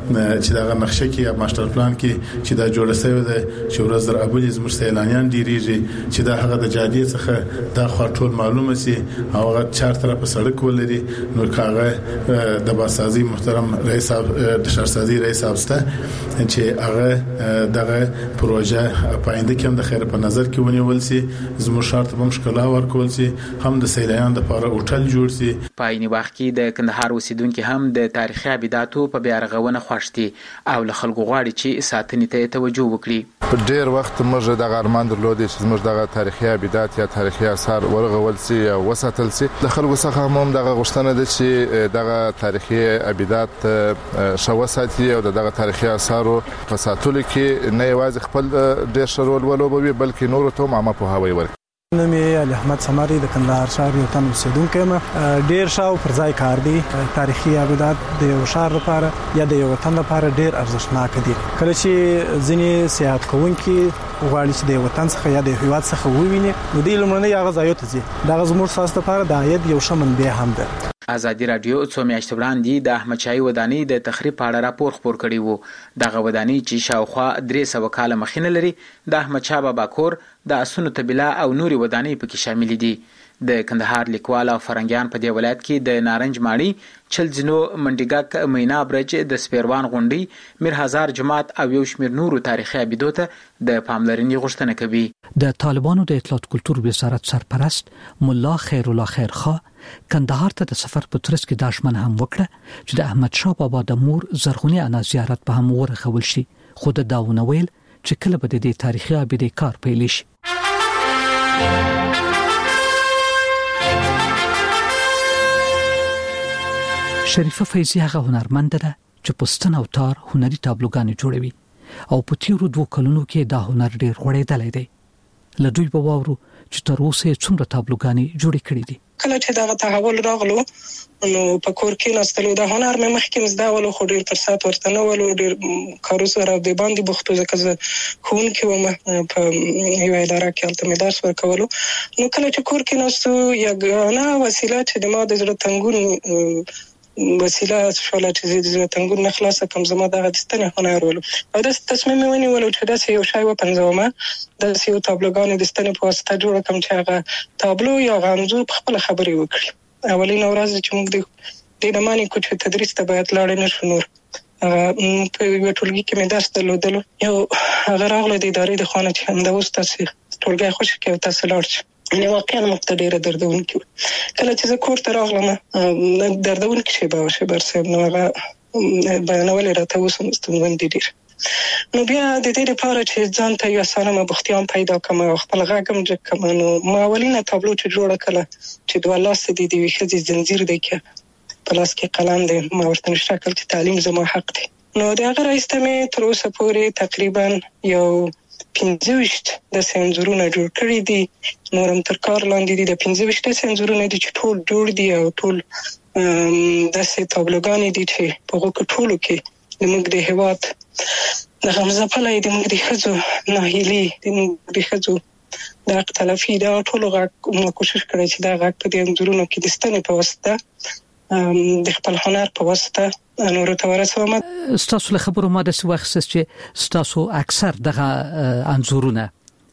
چې دغه نقشه کې ماستر پلان کې چې دا جوړ شوی دی چې ورځ در ابل زموږ سیلانیان ډیریږي چې دا هغه د جادي څخه دا خو ټول معلومه سي او هغه چار طرفه سړک ولري. نو کاغه د باسازي محترم رئیس د شهرسازي رئیس افسته چې هغه دغه پروژه پاینده کې هم د خیر په نظر کې ونیول سي. زموږ شرط هم شکلا ورکول سي، هم د سیلانیان لپاره هوټل جوړ سي. په عین وخت کې د کندهار اوسیدونکو هم د تاریخي ابیداتو په بیا رغونه خوښتي او له خلکو غواړي چې ساتنې ته توجه وکړي. په ډیر وخت موږ د ارمان درلودي چې موږ دغه تاریخي ابیدات یا تاریخي آثار ورغول سي او وساتل سي. د خلکو څخه هم دغه غوښتنه ده چې دغه تاریخي ابیدات شو وساتي او دغه تاریخي آثارو په ساتلو کې نه یوازې خپل ډیر شرول ولوبوي بلکې نور ته عامه په هوای ورکړي. نومي علي احمد سماري د کندهار شهر یو تن اوسیدونکی یم. ډیر شاو پر ځای کار دی. تاریخي ابیدات د یو شهر لپاره یا د یو وطن لپاره ډیر ارزښتناک دي. کله چې ځینې سیاحت کوونکي غواړي چې د وطن څخه یا د هیواد څخه وویني نو د لمړنۍ هغه ځایو ته ځي. دا زموږ ساس لپاره د عاید یو شمن به هم ده. ازادي راډیو څو میاشتې وړاندې د احمد شاهي ودانۍ د تخریب په اړه راپور خپور کړی وو. دغه ودانۍ چې شاوخوا درې سوه کاله مخې نه لري، د احمد شاه بابا کور، د آسونو طبیله او نورې ودانۍ پکې شامل دي. د کندهار لیکوال او فرنګیان په دې ولایت کې د نارنج ماڼۍ، چلزینو، منډیګک، مینا برج، د سپیروان غونډۍ، میر هزار جماعت او یو شمېر نورو تاریخي ابیدو ته د پاملرنې غوښتنه کوي. د طالبانو د اطلاعات کلتور وزارت سرپرست ملا خیر الله خیرخوا کندهار ته د سفر په ترڅ کې دا ژمنه هم وکړه چې د احمد شاه بابا د مور زرغونی انا زیارت به هم ورغول شي. خو د داونه ویل چې کله به د دې تاریخي ابیدې کار پیل شي. شریفه فیضی هغه هنرمند ده چې پستن او تار هنري تابلوګانې جوړوي او په تیرو دوه کلونو کې دا هنر ډیر غوړېدلی دی. له دوی به واورو چې تر اوسه څومره تابلوګانې جوړې کړې دي. کله چې دا تحول راغلو نو په کور کې نستلو د هنر مې مخکې مزدا ولو خو ډیر تر سات ورته نه ولو ډیر کارو سره د باندې بوختو ځکه زه خون کې ومه په یو اداره کې الته مې درس ورکولو. نو کله چې کور کې نستو یا نه وسیله چې د ما د زړه تنګون وسیله شوله چې د زړه تنګون نه خلاصه کوم زما دغه د ستنې هنر ولو او د تصمیم مې ونیولو چې داسې یو شی وپنځومه، داسې یو تابلوګانې د ستنې په واسطه جوړه کړم چې هغه تابلو یا هغه انځور په خپله خبرې وکړي. اولینه ورځ چې موږ د دې نه مانې کړو چې تدریس ته باید لاړې نه شو. نور په یوه ټولګي کې مې درس درلودلو، یو هغه راغله د ادارې د خوا نه چې همدا اوس تاسې ټولګی خوشې کړئ او تاسې لاړ شئ. یعنې واقعا موږ ته ډېره دردونکې وه. کله چې زه کور ته راغلم دردونکې شیبه وه شیبر صاحب، نو هغه بیانول یې راته اوس هم ستونزمن دي ډېر. نو بیا د دې لپاره چې ځان ته یو سالمه بختیان پیدا کړم او خپل غږ هم جګ کړم، نو ما اولینه تابلو چې جوړه کړه چې دوه لاسه دي د یوې ښځې زنځیر دی کې په لاس کې قلم دی، ما ورته نشته کړل چې تعلیم زما حق دی. نو د هغه راځته مې تر اوسه پورې تقریبا یو پنځه ویشت د سنزورونه جوړ کړی دي، نورم تر کار لاندې دي د پنځه ویشت سنزورونه دي چې ټول جوړ دي او ټول د سه تابلوګان دي چې په هغه ټولو کې د موږ د هواد د غمزپلای د موږ د خزو ناهیلي د موږ د خزو د اختلافي دا ټول غږ مو کوشش کړی چې دا غږ په دې انځورونو کې د ستنې په واسطه د خپل هنر په واسطه نور ته ورسوم. ستاسو له خبرو ما د وخت چې ستاسو اکثر دغه انځورونه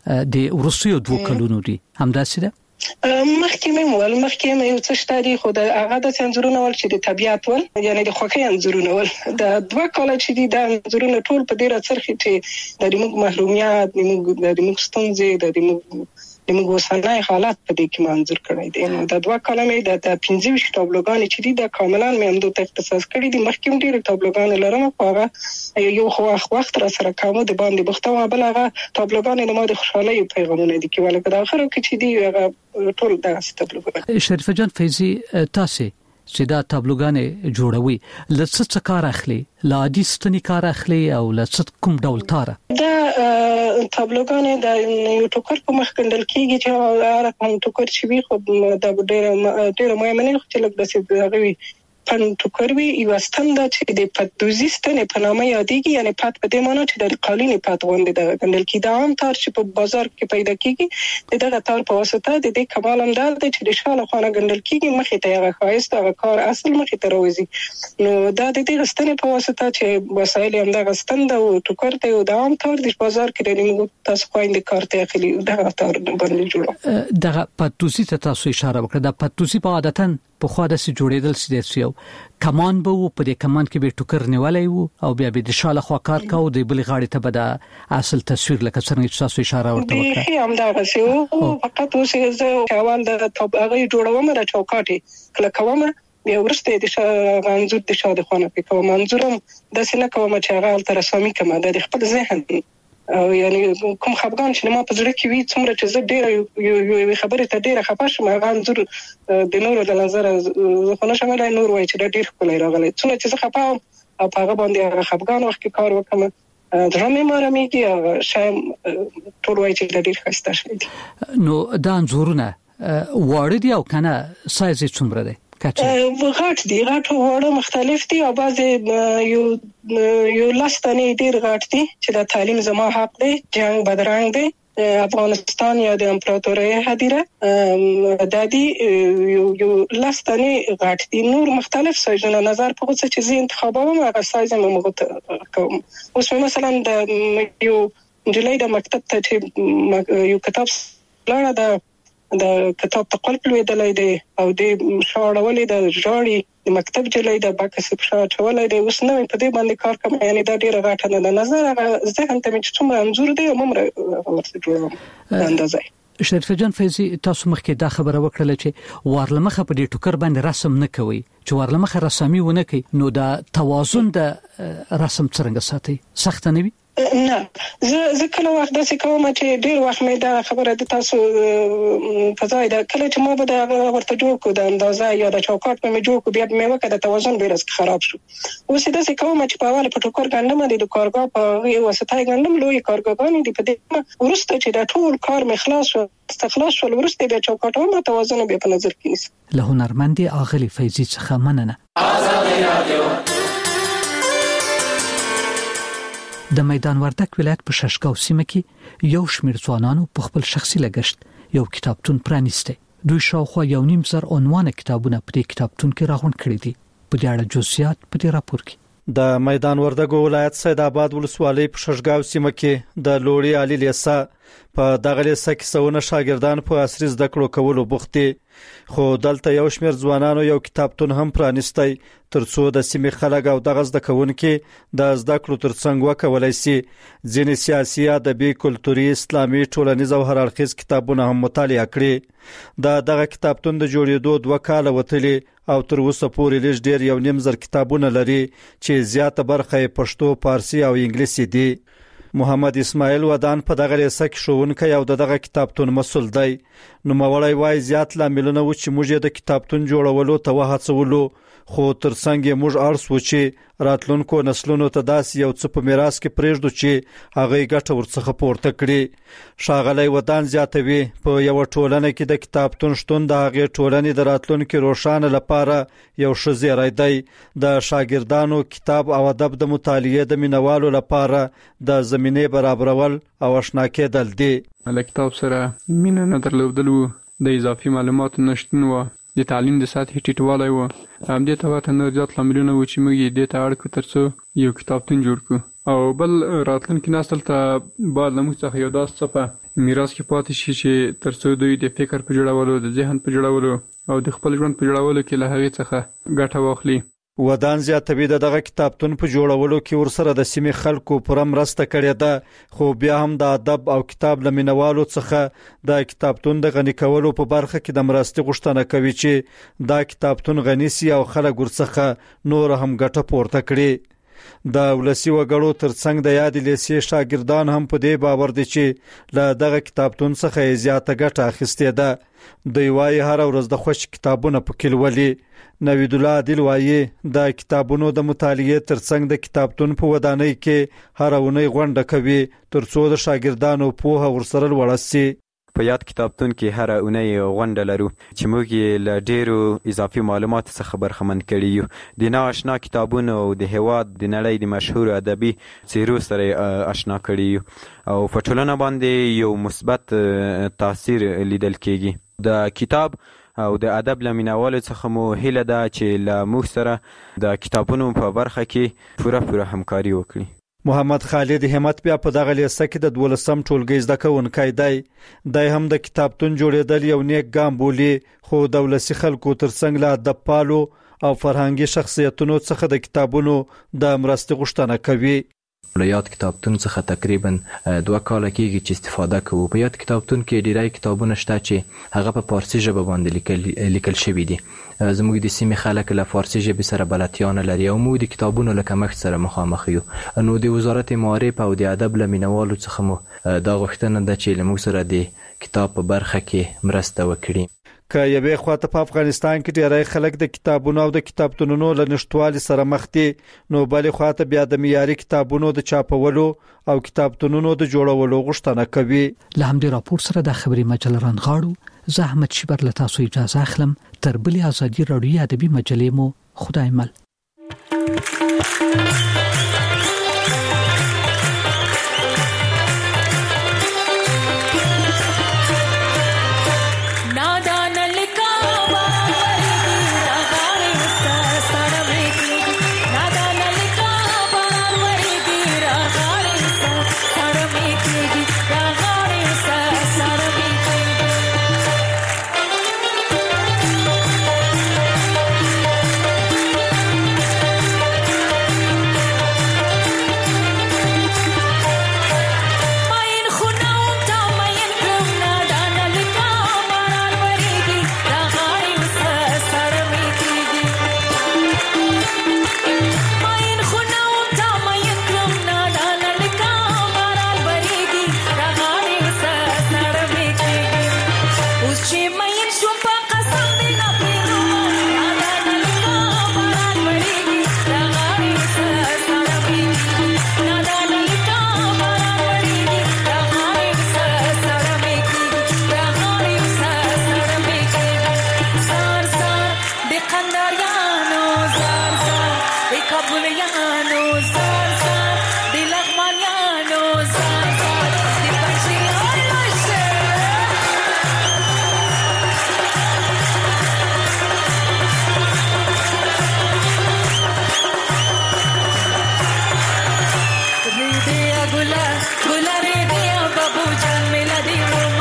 د روسیو دوه کلونو دي، همداسې ده؟ مخکې مې ول مخکې مې یو څه شتاري خو د هغه د انځورونه ول چې د طبيعت ول یعنی د خوخي انځورونه ول د دوه کال چې دي د انځورونه ټول په ډیره څرخي چې د موږ محرومیت د موږ د موږ ستونزې د موږ د موږ وسنۍ حالات په دې کې منظور کړی دي. نو د دوه کال مې د پنځه ویشت تابلوګان چې دي د کاملا مې هم د اختصاص کړی دي. مخکې ډیره تابلوګان لرم خو هغه یو خو وخت را سره کوم د باندې بوخته بل هغه تابلوګان د ما د خوشحالي پیغامونه دي کې ولکه د اخر کې چې دی هغه ټول د تابلوګان. شریف جان فیضی تاسو چې دا تابلوګان جوړوي لڅ څه کار اخلي، لا عادي ستنی کار اخلي او لڅ کوم ډول تاره؟ دا تابلوګان د یو ټوکر په مخ کندل کیږي چې هغه کوم ټوکر چې وي خو د ډېر ډېر مهمه نه چې لکه داسې هغه پن ټوکر وي یو ستند چې د پدوزي ستنې په نامه یادېږي، یعنی پات په دې معنی چې د قالینې پات غونډه د کندل کې دا عام تار چې په بازار کې پیدا کیږي دغه تار په واسطه د دې کمال هم دا چې د شاله خانه کندل کیږي مخې ته هغه خاص هغه کار اصل مخې ته راوځي. نو دا د دې ستنې په واسطه چې وسایل هم دا ستند او ټوکر ته د عام تار د بازار کې د موږ تاسو خويند کارته اخلي دغه تار باندې جوړه. دغه پدوزي ته تاسو اشاره وکړه، د پدوزي په عادتن په خوا د سي جوړېدل سي دی کمان به و په دې کمان کې به ټوکر نیولای وو او بیا به د شاله خوا کار کاو د بل غاړې ته به د اصل تصویر لکه څنګه چې تاسو اشاره ورته وکړه. دی هم دا غسیو فقط اوسه زه اول د توپ هغه جوړوم د چوکاټي کله کوم بیا ورسته د منظور د شاده خانه په کوم منظورم د سینه کوم چې هغه تر رسمي کما د خپل ذهن او یعنی کوم خپګان چې ما په زړه کې وي څومره چې زه ډېر یو خبره ته ډېر خپه شم هغه انځور د نور د نظر خو نه شمه نور وای چې ډېر خپل راغلی څومره چې زه خپه او هغه باندې هغه خپګان وخت کې کار وکم درامه مارمېږي او شایم ټول وای چې ډېر خسته شي. نو دا انځورونه واړه دي او کنه سایز څومره دی؟ غاټ دي غاټ وړه مختلف دي او بعضي یو یو لاستنی ډیر غاټ دي چې د تعلیم زما حق دی جنگ بدرنګ دی افغانستان یا د امپراتورۍ هدیره د دې یو یو لاستنی غاټ دي نور مختلف سایزونه نظر په څه چې زه انتخابوم هغه سایز مې کوم. اوس مثلا د یو جلای د مکتب ته چې یو کتاب لاړه د د کتاب تقل پلوېدلای دی او د شاړولې د ژاړي د مکتب جلای د باکس په شاړ چولای دی اوس نو په دې باندې کار کوم یعنی دا ډیره غاټه نه نظر ذهن ته چې څومره انځور دی عمر ورته جوړوم اندازه. شریف جان فیضی تاسو مخکې دا خبره وکړه چې وارلمخه په دې ټوکر باندې رسم نه کوي چې وارلمخه رسامي ونه کوي نو دا توازن د رسم څنګه ساتي سخت نه وي؟ نه زه زه کله وخت داسې کوم چې ډیر وخت مې دا خبره د تاسو فضای دا کله چې ما به دا ورته جوړ کو د اندازه یا د چوکاټ په مې جوړ کو بیا مې وکړه د توازن بیرس خراب شو. اوس داسې کوم چې په اول په ټوکر ګندم د کارګاه په یو وسطای ګندم لوی کارګاهان دي په دې ورسته چې دا ټول کار مې خلاص شو استخلاص شو ورسته بیا چوکاټ او توازن بیا په نظر کې نیسم. له هنرمندي اغلی فیضی څخه مننه. آزادی رادیو د میدان وردک ولایت په ششګاو سیمه کې یو شمېر ځوانانو په خپل شخصي لګښت یو کتابتون پرانیسته. دوی شاوخوا یو نیم زر عنوان کتابونه په دې کتابتون کې راغونډ کړي دي. په دې اړه جزئیات په دې راپور کې. د میدان وردک ولایت سید آباد ولسوالۍ په ششګاو سیمه کې د لوړی علي لیسا په دغه لیسا کې څونه شاګردان په عصري زده کړو کولو بوخت دي خو دلته یو شمېر ځوانانو یو کتابتون هم پرانیستی ترڅو د سیمې خلک او دغه زده کوونکي د زده کړو ترڅنګ وکولای شي ځینې سیاسي ادبي کلتوري اسلامي ټولنیز او هر اړخیز کتابونه هم مطالعه کړي. د دغه کتابتون د جوړېدو دوه کاله وتلي او تر اوسه پورې لږ ډیر یو نیم زر کتابونه لري چې زیاته برخه یې پښتو، فارسی او انګلیسي دي. محمد اسماعیل ودان په دغه لیسه کې ښوونکی او دغه کتابتون مسؤل دی. نو مولای وای زیات لاملونه و چې موږ د کتابتون جوړولو ته وهڅولو خو ترڅنګ موږ ارس و چې راتلونکو نسلونو ته داسې یو څه په میراث کې پرېږدو چې هغه ګټه ورڅخه پورته کړي. ښاغلی ودان زیاتوي په یو ټولنه کې د کتابتون شتون د هغې ټولنې د راتلونکي روښانه لپاره یو ښه زیری دی. د شاګردانو کتاب او ادب د مطالعې د مینوالو لپاره د زمینې برابرول او اشنا کېدل دي. له کتاب سره مینه نه درلودل وو، د اضافي معلوماتو نشتون وو، د تعلیم د سطحې ټیټوالی وو. همدې ته ورته نور زیات لاملونه وو چې موږ یې دې ته اړ کړو تر څو یو کتابتون جوړ کړو. او بل راتلونکي نسل ته باید له موږ څخه یو داسې څه په میراث کې پاتې شي چې تر څو دوی د فکر په جوړولو، د ذهن په جوړولو او د خپل ژوند په جوړولو کې له هغې څخه ګټه واخلي. ودان زیاتوي د دغه کتابتون په جوړولو کې ورسره د سیمې خلکو پوره مرسته کړې ده، خو بیا هم د ادب او کتاب له مینوالو څخه د کتابتون د غني کولو په برخه کې د مرستې غوښتنه کوي چې دا کتابتون غني سي او خلک ورڅخه نور هم ګټه پورته کړي. د ولسی وګړو ترڅنګ د یاد لیسې شاګردان هم په دې باور دي چې له دغه کتابتون څخه زیاته ګټه اخیستې ده. دوی وايي هر ورځ د خوش کتابونه پکې لولي. نوید الله عادل وايي د کتابونو د مطالعې ترڅنګ د کتابتون په ودانۍ کې هر اونۍ غونډه کوي ترڅو د شاګردانو پوهه ورسره لوړه سي. په یاد کتابتون کې هر اونۍ غونډه لرو چې موږ یې له ډیرو اضافي معلوماتو څخه برخمن کړي یو. د ناآشنا کتابونو او د هیواد د نړۍ د مشهور ادبي څیرو سره آشنا کړي یو او په ټولنه باندې یو مثبت تاثیر لیدل کیږي. د کتاب او د ادب له مینوالو څخه مو هیله ده چې له موږ سره د کتابونو په برخه کې پوره پوره همکاري وکړي. محمد خالد همت بیا په دغه لیسه کې د دولسم ټولګي زده کوونکی دی. دی هم د کتابتون جوړېدل یو نیک ګام بولي، خو د ولسي خلکو ترڅنګ له ادب پالو او فرهنګي شخصیتونو څخه د کتابونو د مرستې غوښتنه کوي. له یاد کتابتون څخه تقریبا دوه کاله کېږي چې استفاده کوو. په یاد کتابتون کې ډیری کتابونه شته چې هغه په فارسي ژبه باندې لیکل لیکل شوي دي. زموږ د سیمې خلک له فارسي ژبې سره بلدتیا نه لري او موږ د کتابونو له کمښت سره مخامخ یو. نو د وزارت معارف او د ادب له مینوالو څخه مو دا غوښتنه ده چې له موږ سره د کتاب په برخه کې مرسته وکړي. که یوې خواته په افغانستان کې ډیری خلک د کتابونو او د کتابتونونو له نشټوالي سره مخ دي، نو بلې خواته بیا د معیاري کتابونو د چاپولو او کتابتونونو د جوړولو غوښتنه کوي. له همدې راپور سره د خبري مجله رانغاړو زه احمد شیبر له تاسو اجازه اخلم. تر بلې ازادي راډیو ادبي مجلې مو خدای مل. गुला गुला रे दिया बाबू जान मिला दी